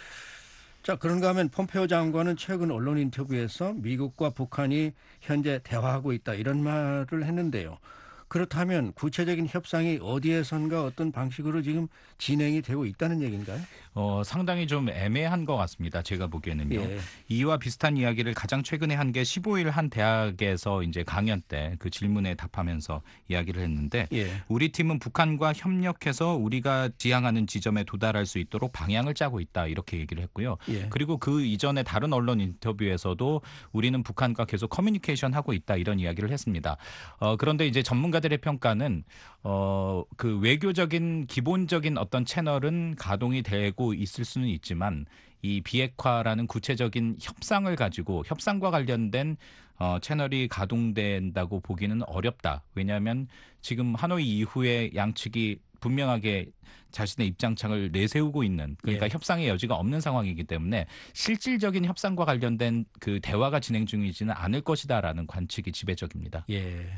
자, 그런가 하면 폼페오 장관은 최근 언론 인터뷰에서 미국과 북한이 현재 대화하고 있다 이런 말을 했는데요. 그렇다면 구체적인 협상이 어디에선가 어떤 방식으로 지금 진행이 되고 있다는 얘기인가요? 어, 상당히 좀 애매한 것 같습니다. 제가 보기에는요. 예. 이와 비슷한 이야기를 가장 최근에 한 게 십오 일 한 대학에서 이제 강연 때 그 질문에 답하면서 이야기를 했는데 예. 우리 팀은 북한과 협력해서 우리가 지향하는 지점에 도달할 수 있도록 방향을 짜고 있다 이렇게 얘기를 했고요. 예. 그리고 그 이전에 다른 언론 인터뷰에서도 우리는 북한과 계속 커뮤니케이션 하고 있다 이런 이야기를 했습니다. 어, 그런데 이제 전문가들의 평가는 어, 그 외교적인 기본적인 어떤 채널은 가동이 되고 있을 수는 있지만 이 비핵화라는 구체적인 협상을 가지고 협상과 관련된 어, 채널이 가동된다고 보기는 어렵다. 왜냐하면 지금 하노이 이후에 양측이 분명하게 자신의 입장창을 내세우고 있는 그러니까 예. 협상의 여지가 없는 상황이기 때문에 실질적인 협상과 관련된 그 대화가 진행 중이지는 않을 것이다라는 관측이 지배적입니다. 예.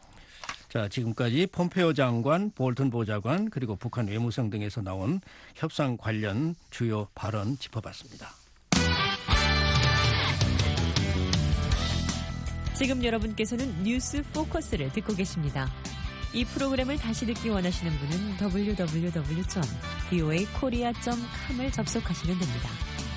자, 지금까지 폼페오 장관, 볼튼 보좌관 그리고 북한 외무성 등에서 나온 협상 관련 주요 발언 짚어봤습니다. 지금 여러분께서는 뉴스 포커스를 듣고 계십니다. 이 프로그램을 다시 듣기 원하시는 분은 더블유 더블유 더블유 점 브이오에이 코리아 점 컴을 접속하시면 됩니다.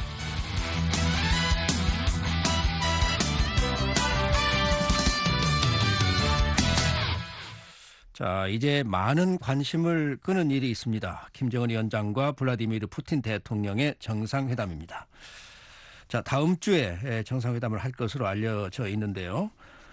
자, 이제 많은 관심을 끄는 일이 있습니다. 김정은 위원장과 블라디미르 푸틴 대통령의 정상회담입니다. 자, 다음 주에 정상회담을 할 것으로 알려져 있는데요.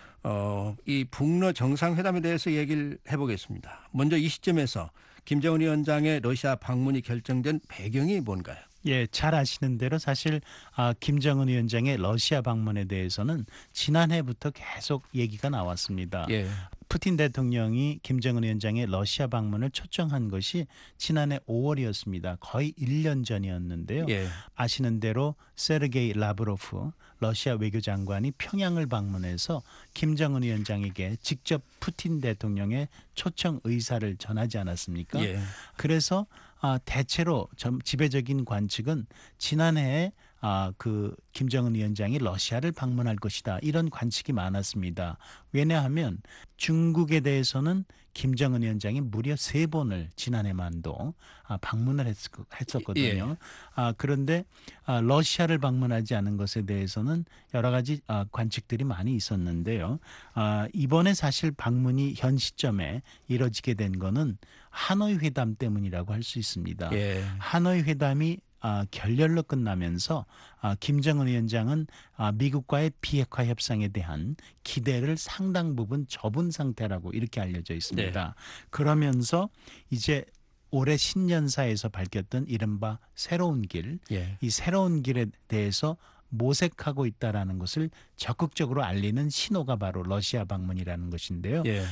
어, 이 북러 정상회담에 대해서 얘기를 해보겠습니다. 먼저 이 시점에서 김정은 위원장의 러시아 방문이 결정된 배경이 뭔가요? 예, 잘 아시는 대로 사실 아, 김정은 위원장의 러시아 방문에 대해서는 지난해부터 계속 얘기가 나왔습니다. 예. 푸틴 대통령이 김정은 위원장의 러시아 방문을 초청한 것이 지난해 오월이었습니다. 거의 일 년 전이었는데요. 예. 아시는 대로 세르게이 라브로프 러시아 외교장관이 평양을 방문해서 김정은 위원장에게 직접 푸틴 대통령의 초청 의사를 전하지 않았습니까? 예. 그래서 아, 대체로 좀 지배적인 관측은 지난해에 아, 그 김정은 위원장이 러시아를 방문할 것이다. 이런 관측이 많았습니다. 왜냐하면 중국에 대해서는 김정은 위원장이 무려 세 번을 지난해만도 아, 방문을 했, 했었거든요. 예. 아, 그런데 아, 러시아를 방문하지 않은 것에 대해서는 여러 가지 아, 관측들이 많이 있었는데요. 아, 이번에 사실 방문이 현 시점에 이뤄지게 된 거는 하노이 회담 때문이라고 할 수 있습니다. 예. 하노이 회담이 아, 결렬로 끝나면서 아, 김정은 위원장은 아, 미국과의 비핵화 협상에 대한 기대를 상당 부분 접은 상태라고 이렇게 알려져 있습니다. 네. 그러면서 이제 올해 신년사에서 밝혔던 이른바 새로운 길, 예. 이 새로운 길에 대해서 모색하고 있다라는 것을 적극적으로 알리는 신호가 바로 러시아 방문이라는 것인데요. 예.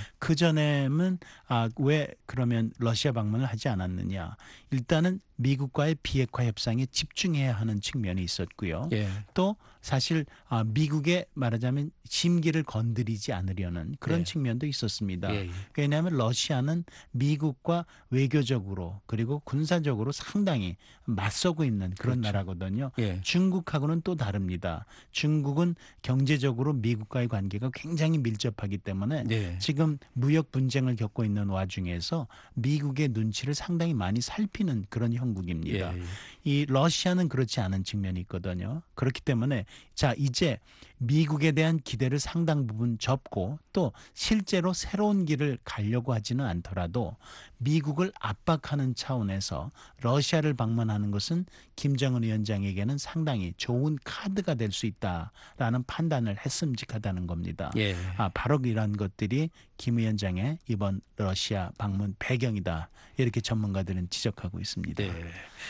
그전에는 아, 왜 그러면 러시아 방문을 하지 않았느냐. 일단은 미국과의 비핵화 협상에 집중해야 하는 측면이 있었고요. 예. 또 사실 아, 미국의 말하자면 심기를 건드리지 않으려는 그런 예. 측면도 있었습니다. 예. 왜냐하면 러시아는 미국과 외교적으로 그리고 군사적으로 상당히 맞서고 있는 그런 그렇죠. 나라거든요. 예. 중국하고는 또 다릅니다. 중국은 경제적으로 미국과의 관계가 굉장히 밀접하기 때문에 네. 지금 무역 분쟁을 겪고 있는 와중에서 미국의 눈치를 상당히 많이 살피는 그런 형국입니다. 예. 예. 이 러시아는 그렇지 않은 측면이 있거든요. 그렇기 때문에 자 이제 미국에 대한 기대를 상당 부분 접고 또 실제로 새로운 길을 가려고 하지는 않더라도 미국을 압박하는 차원에서 러시아를 방문하는 것은 김정은 위원장에게는 상당히 좋은 카드가 될 수 있다라는 판단을 했음직하다는 겁니다. 예. 아, 바로 이런 것들이 김 위원장의 이번 러시아 방문 배경이다. 이렇게 전문가들은 지적하고 있습니다. 네.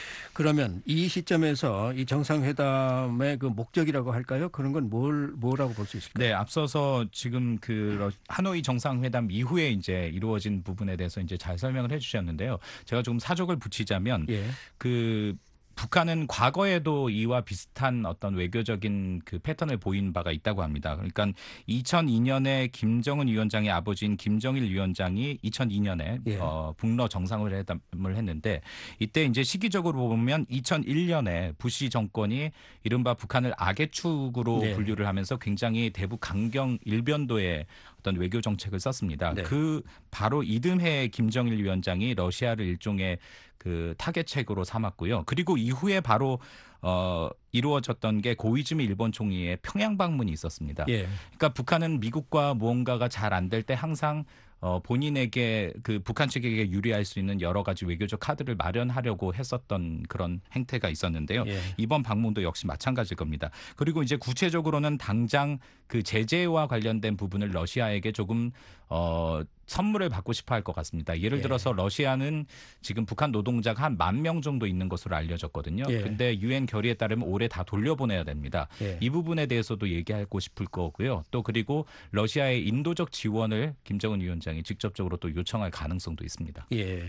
그러면 이 시점에서 이 정상회담의 그 목적이라고 할까요? 그런 건 뭘, 뭐라고 볼 수 있을까요? 네, 앞서서 지금 그 러- 하노이 정상회담 이후에 이제 이루어진 부분에 대해서 이제 잘 설명을 해주셨는데요. 제가 조금 사족을 붙이자면 예. 그 북한은 과거에도 이와 비슷한 어떤 외교적인 그 패턴을 보인 바가 있다고 합니다. 그러니까 이천이 년에 김정은 위원장의 아버지인 김정일 위원장이 이천이 년에 예. 어, 북러 정상회담을 했는데 이때 이제 시기적으로 보면 이천일 년에 부시 정권이 이른바 북한을 악의 축으로 네. 분류를 하면서 굉장히 대북 강경 일변도의 어떤 외교 정책을 썼습니다. 네. 그 바로 이듬해 김정일 위원장이 러시아를 일종의 그 타겟책으로 삼았고요. 그리고 이후에 바로 어, 이루어졌던 게 고이즈미 일본 총리의 평양 방문이 있었습니다. 예. 그러니까 북한은 미국과 무언가가 잘 안 될 때 항상 어, 본인에게 그 북한 측에게 유리할 수 있는 여러 가지 외교적 카드를 마련하려고 했었던 그런 행태가 있었는데요. 예. 이번 방문도 역시 마찬가지일 겁니다. 그리고 이제 구체적으로는 당장 그 제재와 관련된 부분을 러시아에게 조금 어, 선물을 받고 싶어 할 것 같습니다. 예를 예. 들어서 러시아는 지금 북한 노동자가 한 만 명 정도 있는 것으로 알려졌거든요. 예. 근데 유엔 결의에 따르면 올해 다 돌려보내야 됩니다. 예. 이 부분에 대해서도 얘기하고 싶을 거고요. 또 그리고 러시아의 인도적 지원을 김정은 위원장이 직접적으로 또 요청할 가능성도 있습니다. 예.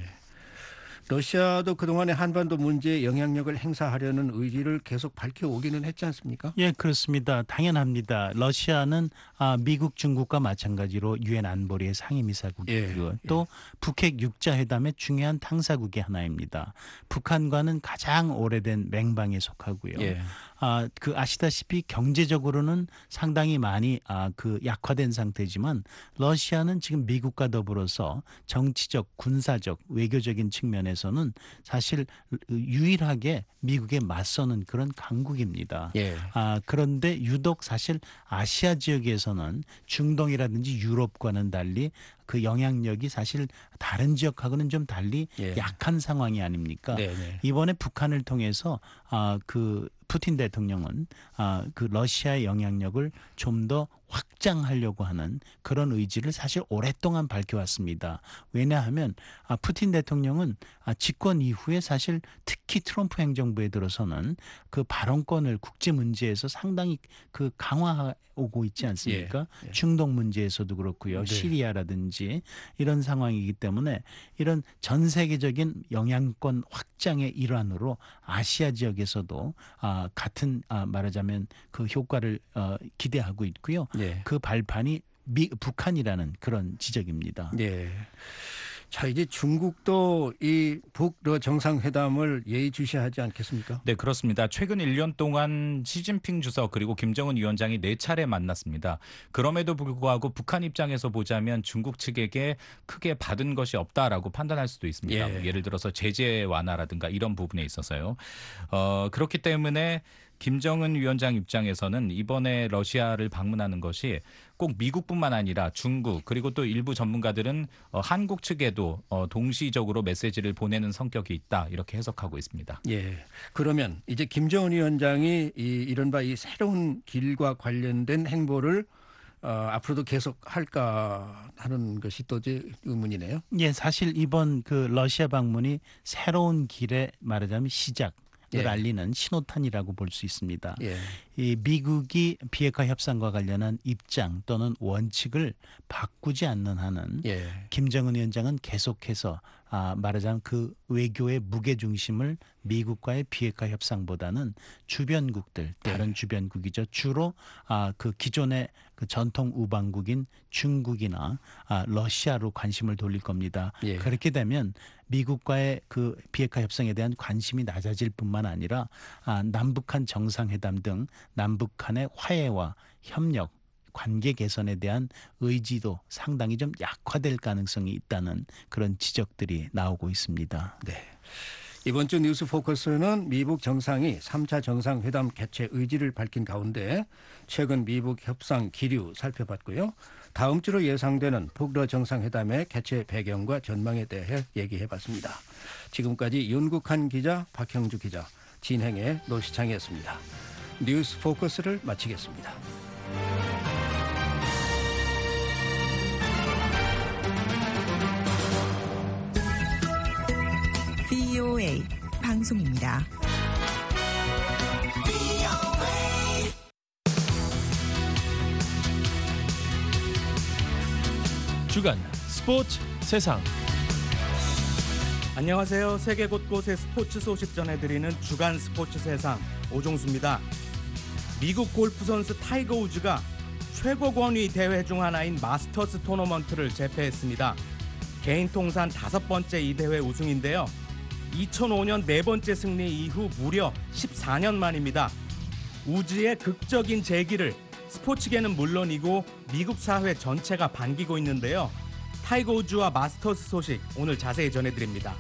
러시아도 그동안에 한반도 문제에 영향력을 행사하려는 의지를 계속 밝혀오기는 했지 않습니까? 예, 그렇습니다. 당연합니다. 러시아는 아, 미국, 중국과 마찬가지로 유엔 안보리의 상임이사국이고 예, 또 북핵 육자회담의 중요한 당사국의 하나입니다. 북한과는 가장 오래된 맹방에 속하고요. 예. 아, 그 아시다시피 경제적으로는 상당히 많이 아, 그 약화된 상태지만 러시아는 지금 미국과 더불어서 정치적, 군사적, 외교적인 측면에서는 사실 유일하게 미국에 맞서는 그런 강국입니다. 예. 아, 그런데 유독 사실 아시아 지역에서는 중동이라든지 유럽과는 달리 그 영향력이 사실 다른 지역하고는 좀 달리 예. 약한 상황이 아닙니까? 네네. 이번에 북한을 통해서 아, 그 푸틴 대통령은 아, 그 러시아의 영향력을 좀 더 확장하려고 하는 그런 의지를 사실 오랫동안 밝혀왔습니다. 왜냐하면 아, 푸틴 대통령은 아, 집권 이후에 사실 특히 트럼프 행정부에 들어서는 그 발언권을 국제 문제에서 상당히 그 강화하고 있지 않습니까? 예. 예. 중동 문제에서도 그렇고요. 네. 시리아라든지 이런 상황이기 때문에 이런 전 세계적인 영향권 확장의 일환으로 아시아 지역에서도 아, 같은 아, 말하자면 그 효과를 어, 기대하고 있고요. 예. 그 발판이 미, 북한이라는 그런 지적입니다. 예. 자, 이제 중국도 이 북러 정상회담을 예의주시하지 않겠습니까? 네, 그렇습니다. 최근 일 년 동안 시진핑 주석 그리고 김정은 위원장이 네 차례 만났습니다. 그럼에도 불구하고 북한 입장에서 보자면 중국 측에게 크게 받은 것이 없다라고 판단할 수도 있습니다. 예. 예를 들어서 제재 완화라든가 이런 부분에 있어서요. 어, 그렇기 때문에 김정은 위원장 입장에서는 이번에 러시아를 방문하는 것이 꼭 미국뿐만 아니라 중국 그리고 또 일부 전문가들은 어, 한국 측에도 어, 동시적으로 메시지를 보내는 성격이 있다 이렇게 해석하고 있습니다. 예. 그러면 이제 김정은 위원장이 이 이른바 이 새로운 길과 관련된 행보를 어, 앞으로도 계속 할까 하는 것이 또 이제 의문이네요. 예, 사실 이번 그 러시아 방문이 새로운 길의 말하자면 시작. 을 예. 알리는 신호탄이라고 볼 수 있습니다. 예. 이 미국이 비핵화 협상과 관련한 입장 또는 원칙을 바꾸지 않는 한은 예. 김정은 위원장은 계속해서 아, 말하자면 그 외교의 무게 중심을 미국과의 비핵화 협상보다는 주변국들, 다른 네. 주변국이죠. 주로 아, 그 기존의 그 전통 우방국인 중국이나 아, 러시아로 관심을 돌릴 겁니다. 예. 그렇게 되면 미국과의 그 비핵화 협상에 대한 관심이 낮아질 뿐만 아니라 아, 남북한 정상회담 등 남북한의 화해와 협력 관계 개선에 대한 의지도 상당히 좀 약화될 가능성이 있다는 그런 지적들이 나오고 있습니다. 네. 이번 주 뉴스 포커스는 미북 정상이 삼 차 정상회담 개최 의지를 밝힌 가운데 최근 미북 협상 기류 살펴봤고요. 다음 주로 예상되는 북러 정상회담의 개최 배경과 전망에 대해 얘기해봤습니다. 지금까지 윤국한 기자, 박형주 기자, 진행의 노시창이었습니다. 뉴스 포커스를 마치겠습니다. 브이오에이 방송입니다. 주간 스포츠 세상. 안녕하세요. 세계 곳곳의 스포츠 소식 전해드리는 주간 스포츠 세상 오종수입니다. 미국 골프 선수 타이거 우즈가 최고 권위 대회 중 하나인 마스터스 토너먼트를 제패했습니다. 개인 통산 다섯 번째 이 대회 우승인데요. 이천오 년 네 번째 승리 이후 무려 십사 년 만입니다. 우즈의 극적인 재기를 스포츠계는 물론이고 미국 사회 전체가 반기고 있는데요. 타이거 우즈와 마스터스 소식 오늘 자세히 전해드립니다.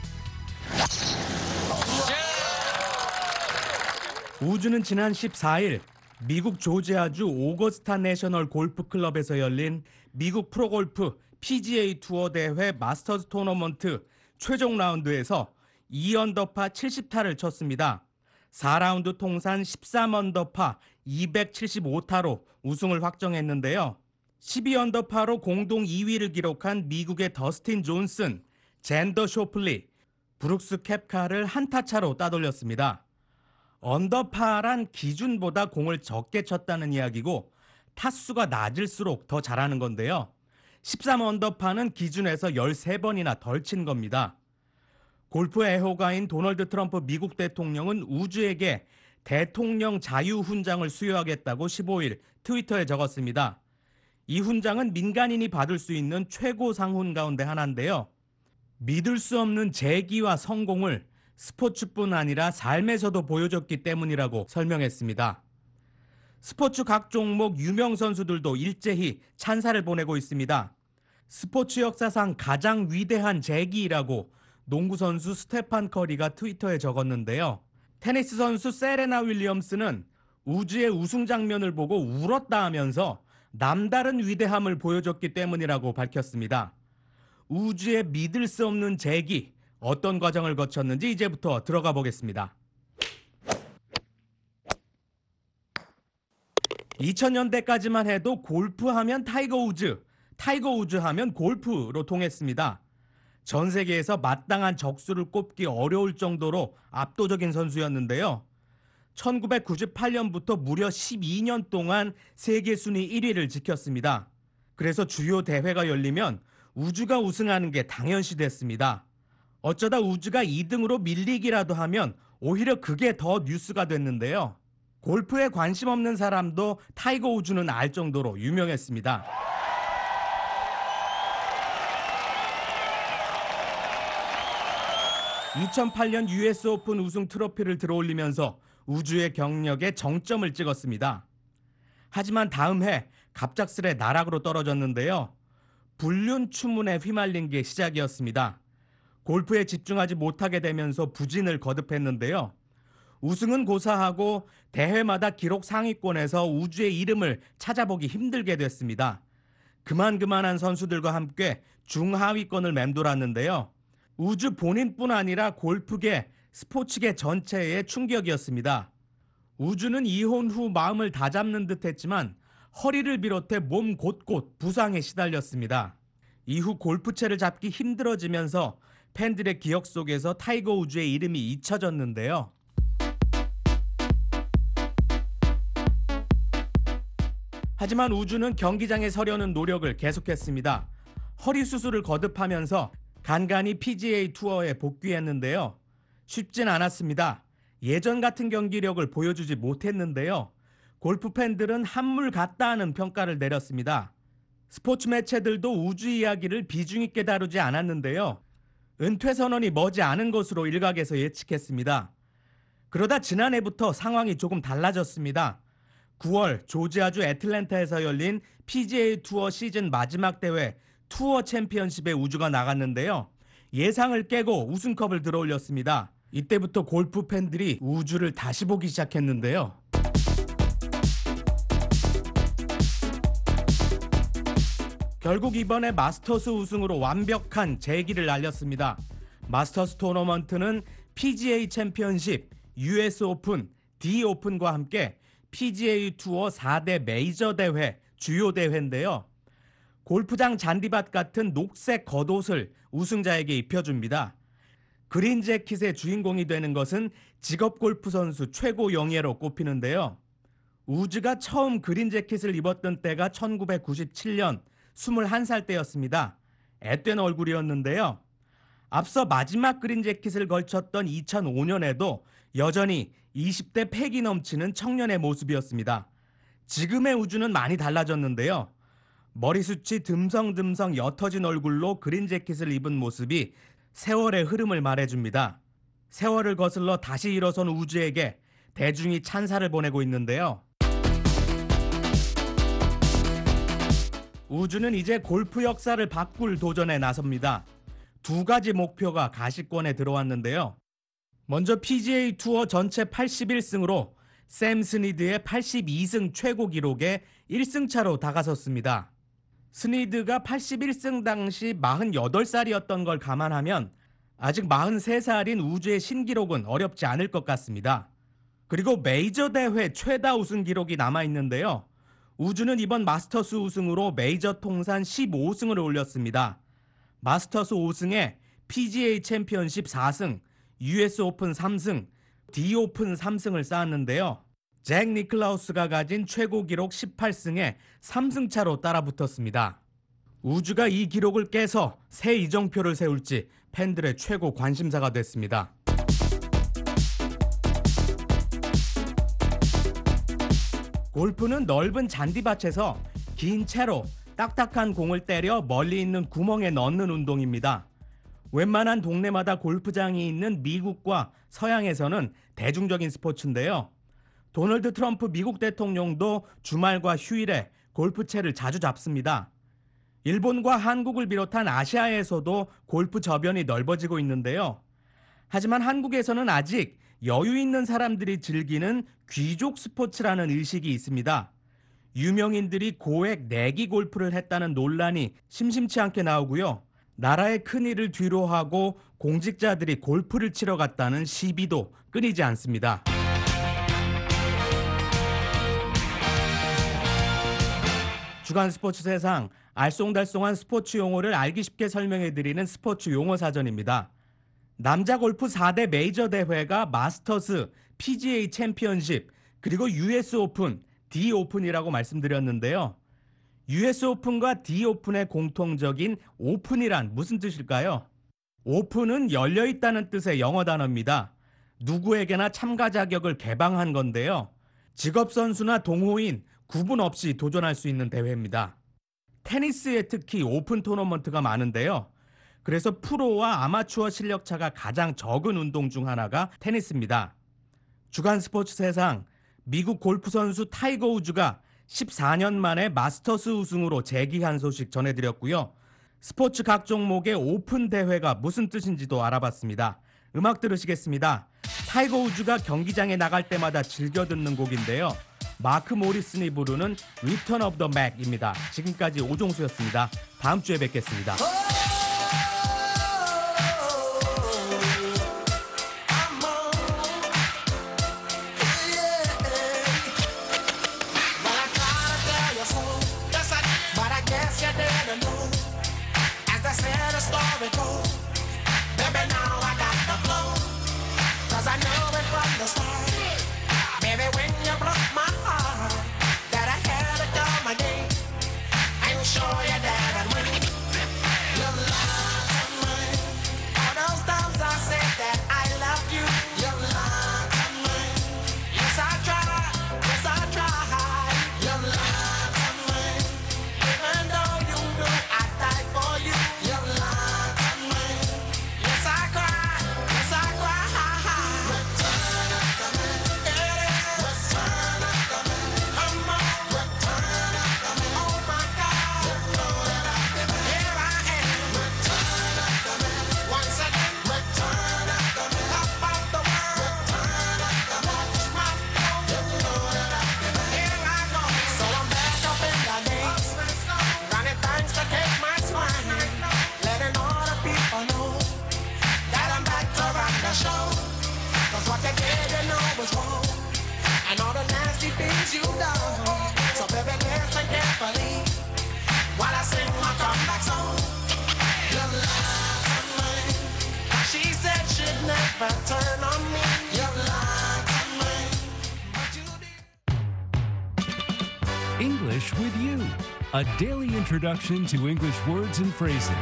우즈는 지난 십사 일 미국 조지아주 오거스타 내셔널 골프 클럽에서 열린 미국 프로골프 피지에이 투어 대회 마스터스 토너먼트 최종 라운드에서 이 언더파 칠십 타를 쳤습니다. 사 라운드 통산 십삼 언더파 이백칠십오 타로 우승을 확정했는데요. 십이 언더파로 공동 이 위를 기록한 미국의 더스틴 존슨, 젠더 쇼플리, 브룩스 캡카를 한타 차로 따돌렸습니다. 언더파란 기준보다 공을 적게 쳤다는 이야기고 타수가 낮을수록 더 잘하는 건데요. 십삼 언더파는 기준에서 열세 번이나 덜 친 겁니다. 골프 애호가인 도널드 트럼프 미국 대통령은 우즈에게 대통령 자유훈장을 수여하겠다고 십오 일 트위터에 적었습니다. 이 훈장은 민간인이 받을 수 있는 최고 상훈 가운데 하나인데요. 믿을 수 없는 재기와 성공을 스포츠뿐 아니라 삶에서도 보여줬기 때문이라고 설명했습니다. 스포츠 각 종목 유명 선수들도 일제히 찬사를 보내고 있습니다. 스포츠 역사상 가장 위대한 재기라고 농구 선수 스테판 커리가 트위터에 적었는데요. 테니스 선수 세레나 윌리엄스는 우주의 우승 장면을 보고 울었다 하면서 남다른 위대함을 보여줬기 때문이라고 밝혔습니다. 우주의 믿을 수 없는 재기, 어떤 과정을 거쳤는지 이제부터 들어가 보겠습니다. 이천 년대까지만 해도 골프하면 타이거 우즈, 타이거 우즈 하면 골프로 통했습니다. 전 세계에서 마땅한 적수를 꼽기 어려울 정도로 압도적인 선수였는데요. 천구백구십팔 년부터 무려 십이 년 동안 세계 순위 일 위를 지켰습니다. 그래서 주요 대회가 열리면 우즈가 우승하는 게 당연시 됐습니다. 어쩌다 우즈가 이 등으로 밀리기라도 하면 오히려 그게 더 뉴스가 됐는데요. 골프에 관심 없는 사람도 타이거 우즈는 알 정도로 유명했습니다. 이천팔 년 유에스 오픈 우승 트로피를 들어올리면서 우즈의 경력에 정점을 찍었습니다. 하지만 다음 해 갑작스레 나락으로 떨어졌는데요. 불륜 추문에 휘말린 게 시작이었습니다. 골프에 집중하지 못하게 되면서 부진을 거듭했는데요. 우승은 고사하고 대회마다 기록 상위권에서 우즈의 이름을 찾아보기 힘들게 됐습니다. 그만그만한 선수들과 함께 중하위권을 맴돌았는데요. 우즈 본인뿐 아니라 골프계, 스포츠계 전체의 충격이었습니다. 우즈는 이혼 후 마음을 다잡는 듯 했지만 허리를 비롯해 몸 곳곳 부상에 시달렸습니다. 이후 골프채를 잡기 힘들어지면서 팬들의 기억 속에서 타이거 우즈의 이름이 잊혀졌는데요. 하지만 우즈는 경기장에 서려는 노력을 계속했습니다. 허리 수술을 거듭하면서 간간히 피지에이 투어에 복귀했는데요. 쉽진 않았습니다. 예전 같은 경기력을 보여주지 못했는데요. 골프 팬들은 한물 같다 하는 평가를 내렸습니다. 스포츠 매체들도 우즈 이야기를 비중 있게 다루지 않았는데요. 은퇴 선언이 머지 않은 것으로 일각에서 예측했습니다. 그러다 지난해부터 상황이 조금 달라졌습니다. 구월 조지아주 애틀랜타에서 열린 피지에이 투어 시즌 마지막 대회 투어 챔피언십에 우즈가 나갔는데요. 예상을 깨고 우승컵을 들어올렸습니다. 이때부터 골프 팬들이 우즈를 다시 보기 시작했는데요. 결국 이번에 마스터스 우승으로 완벽한 재기를 알렸습니다. 마스터스 토너먼트는 피지에이 챔피언십, 유에스 오픈, D 오픈과 함께 피지에이 투어 사 대 메이저 대회, 주요 대회인데요. 골프장 잔디밭 같은 녹색 겉옷을 우승자에게 입혀줍니다. 그린 재킷의 주인공이 되는 것은 직업 골프 선수 최고 영예로 꼽히는데요. 우즈가 처음 그린 재킷을 입었던 때가 천구백구십칠 년 스물한 살 때였습니다. 앳된 얼굴이었는데요. 앞서 마지막 그린 재킷을 걸쳤던 이천오 년에도 여전히 이십 대 패기 넘치는 청년의 모습이었습니다. 지금의 우즈는 많이 달라졌는데요. 머리숱이 듬성듬성 옅어진 얼굴로 그린 재킷을 입은 모습이 세월의 흐름을 말해줍니다. 세월을 거슬러 다시 일어선 우즈에게 대중이 찬사를 보내고 있는데요. 우즈는 이제 골프 역사를 바꿀 도전에 나섭니다. 두 가지 목표가 가시권에 들어왔는데요. 먼저 피지에이 투어 전체 팔십일 승으로 샘 스니드의 팔십이 승 최고 기록에 일 승 차로 다가섰습니다. 스니드가 팔십일 승 당시 마흔여덟 살이었던 걸 감안하면 아직 마흔세 살인 우즈의 신기록은 어렵지 않을 것 같습니다. 그리고 메이저 대회 최다 우승 기록이 남아있는데요. 우즈는 이번 마스터스 우승으로 메이저 통산 십오 승을 올렸습니다. 마스터스 오 승에 피지에이 챔피언십 사 승, 유에스 오픈 삼 승, D 오픈 삼 승을 쌓았는데요. 잭 니클라우스가 가진 최고 기록 십팔 승에 삼 승 차로 따라붙었습니다. 우즈가 이 기록을 깨서 새 이정표를 세울지 팬들의 최고 관심사가 됐습니다. 골프는 넓은 잔디밭에서 긴 채로 딱딱한 공을 때려 멀리 있는 구멍에 넣는 운동입니다. 웬만한 동네마다 골프장이 있는 미국과 서양에서는 대중적인 스포츠인데요. 도널드 트럼프 미국 대통령도 주말과 휴일에 골프채를 자주 잡습니다. 일본과 한국을 비롯한 아시아에서도 골프 저변이 넓어지고 있는데요. 하지만 한국에서는 아직 여유 있는 사람들이 즐기는 귀족 스포츠라는 의식이 있습니다. 유명인들이 고액 내기 골프를 했다는 논란이 심심치 않게 나오고요. 나라의 큰일을 뒤로하고 공직자들이 골프를 치러 갔다는 시비도 끊이지 않습니다. 주간 스포츠 세상, 알쏭달쏭한 스포츠 용어를 알기 쉽게 설명해드리는 스포츠 용어 사전입니다. 남자 골프 사 대 메이저 대회가 마스터스, 피지에이 챔피언십, 그리고 유에스 오픈, D 오픈이라고 말씀드렸는데요. 유에스 오픈과 D 오픈의 공통적인 오픈이란 무슨 뜻일까요? 오픈은 열려있다는 뜻의 영어 단어입니다. 누구에게나 참가 자격을 개방한 건데요. 직업선수나 동호인, 구분 없이 도전할 수 있는 대회입니다. 테니스에 특히 오픈 토너먼트가 많은데요. 그래서 프로와 아마추어 실력 차가 가장 적은 운동 중 하나가 테니스입니다. 주간 스포츠 세상, 미국 골프 선수 타이거 우즈가 십사 년 만에 마스터스 우승으로 재기한 소식 전해드렸고요. 스포츠 각 종목의 오픈 대회가 무슨 뜻인지도 알아봤습니다. 음악 들으시겠습니다. 타이거 우즈가 경기장에 나갈 때마다 즐겨 듣는 곡인데요. 마크 모리슨이 부르는 Return of the Mac입니다. 지금까지 오종수였습니다. 다음 주에 뵙겠습니다. English with You, a daily introduction to English words and phrases.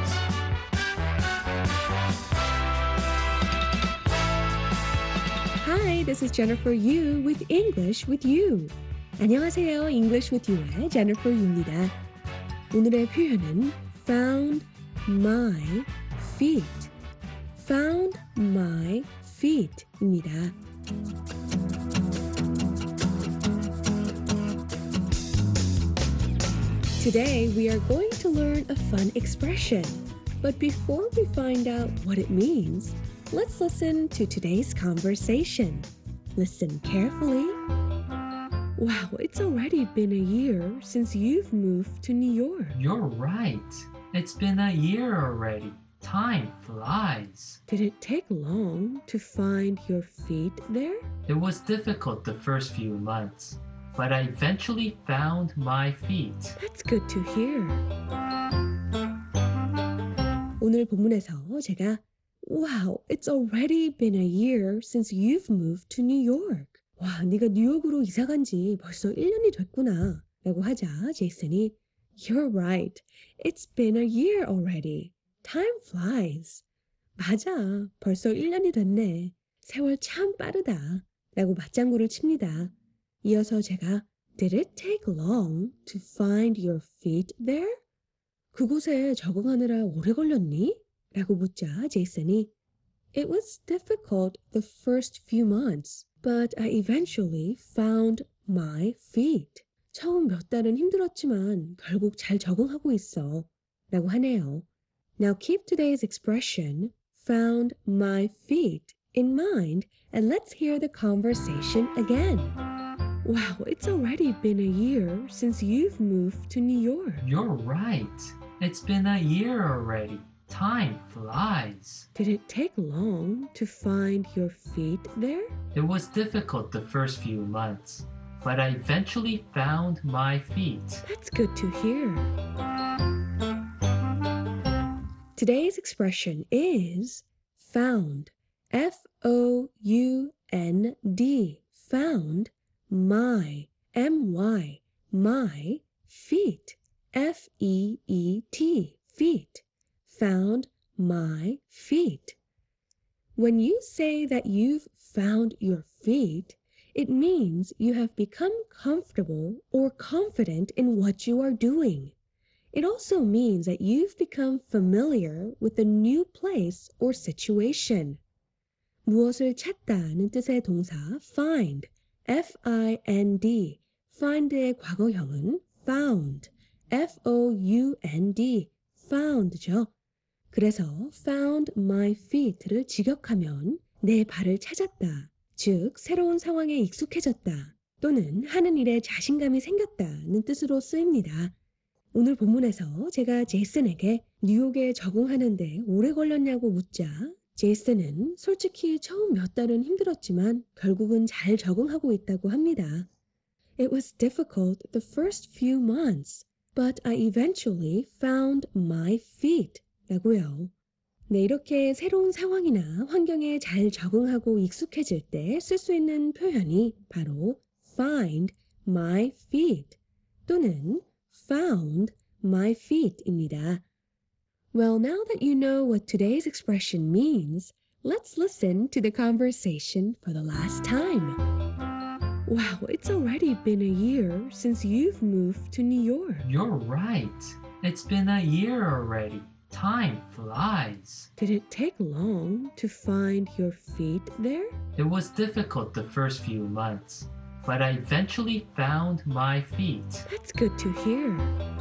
Hi, this is Jennifer Yu with English with You. 안녕하세요. English with You의 Jennifer Yu입니다. 오늘의 표현은 found my feet. found my feet입니다. Today we are going to learn a fun expression. But before we find out what it means, let's listen to today's conversation. Listen carefully. Wow, it's already been a year since you've moved to New York. You're right. It's been a year already. Time flies. Did it take long to find your feet there? It was difficult the first few months, but I eventually found my feet. That's good to hear. 오늘 본문에서 제가 Wow, it's already been a year since you've moved to New York. 와, 네가 뉴욕으로 이사 간 지 벌써 일 년이 됐구나 라고 하자 제이슨이 You're right. It's been a year already. Time flies. 맞아. 벌써 일 년이 됐네. 세월 참 빠르다. 라고 맞장구를 칩니다. 이어서 제가 Did it take long to find your feet there? 그곳에 적응하느라 오래 걸렸니? 라고 묻자 제이슨이 It was difficult the first few months, but I eventually found my feet. 처음 몇 달은 힘들었지만 결국 잘 적응하고 있어 라고 하네요. Now keep today's expression found my feet in mind and let's hear the conversation again. Wow, it's already been a year since you've moved to New York. You're right. It's been a year already. Time flies. Did it take long to find your feet there? It was difficult the first few months, but I eventually found my feet. That's good to hear. Today's expression is found. F O U N D. Found my, M Y, my feet. F E E T. Feet. Found my feet. When you say that you've found your feet, it means you have become comfortable or confident in what you are doing. It also means that you've become familiar with a new place or situation. 무엇을 찾다는 뜻의 동사 find, F I N D, find의 과거형은 found, F O U N D, found죠. 그래서 found my feet를 직역하면 내 발을 찾았다, 즉 새로운 상황에 익숙해졌다 또는 하는 일에 자신감이 생겼다는 뜻으로 쓰입니다. 오늘 본문에서 제가 제이슨에게 뉴욕에 적응하는데 오래 걸렸냐고 묻자 제이슨은 솔직히 처음 몇 달은 힘들었지만 결국은 잘 적응하고 있다고 합니다. It was difficult the first few months, but I eventually found my feet. 라고요. 네, 이렇게 새로운 상황이나 환경에 잘 적응하고 익숙해질 때 쓸 수 있는 표현이 바로 find my feet 또는 found my feet입니다. Well, now that you know what today's expression means, let's listen to the conversation for the last time. Wow, it's already been a year since you've moved to New York. You're right. It's been a year already. Time flies. Did it take long to find your feet there? It was difficult the first few months, but I eventually found my feet. That's good to hear.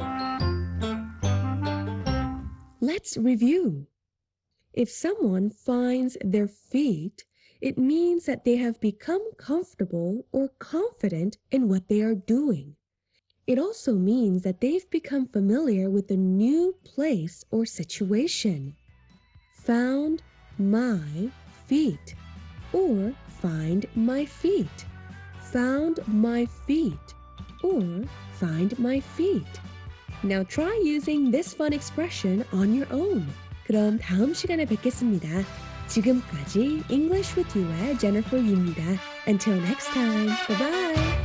Let's review. If someone finds their feet, it means that they have become comfortable or confident in what they are doing. It also means that they've become familiar with a new place or situation. Found my feet or find my feet. Found my feet or find my feet. Now try using this fun expression on your own. 그럼 다음 시간에 뵙겠습니다. 지금까지 English with You의 Jennifer Yu입니다. Until next time, bye-bye.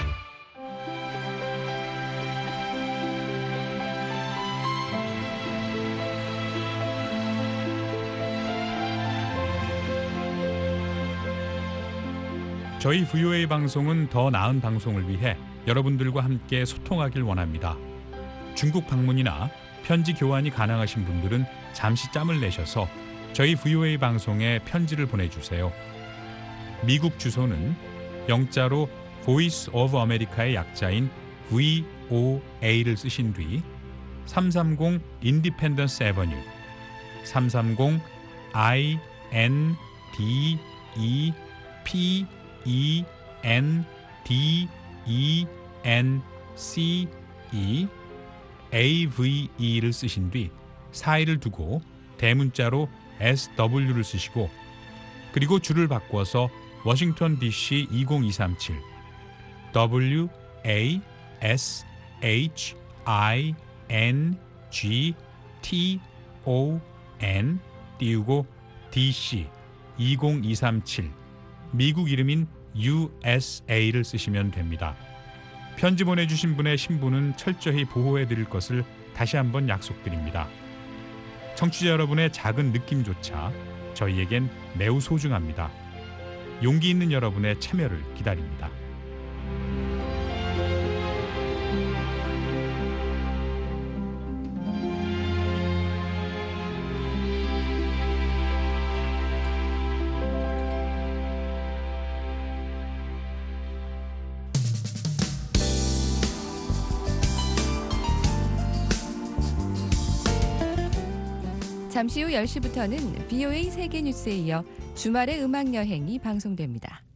저희 브이오에이 방송은 더 나은 방송을 위해 여러분들과 함께 소통하길 원합니다. 중국 방문이나 편지 교환이 가능하신 분들은 잠시 짬을 내셔서 저희 브이오에이 방송에 편지를 보내주세요. 미국 주소는 영자로 Voice of America의 약자인 브이오에이를 쓰신 뒤 삼삼공 Independence Avenue, 삼삼공 I N D E P E N D E N C E 에이브이이를 쓰신 뒤 사일을 두고 대문자로 에스더블유를 쓰시고 그리고 줄을 바꿔서 워싱턴 디씨 이공이삼칠 W A S H I N G T O N 띄우고 디씨 이공이삼칠 미국 이름인 유에스에이를 쓰시면 됩니다. 편지 보내주신 분의 신분은 철저히 보호해드릴 것을 다시 한번 약속드립니다. 청취자 여러분의 작은 느낌조차 저희에겐 매우 소중합니다. 용기 있는 여러분의 참여를 기다립니다. 잠시 후 열 시부터는 비오에이 세계뉴스에 이어 주말의 음악여행이 방송됩니다.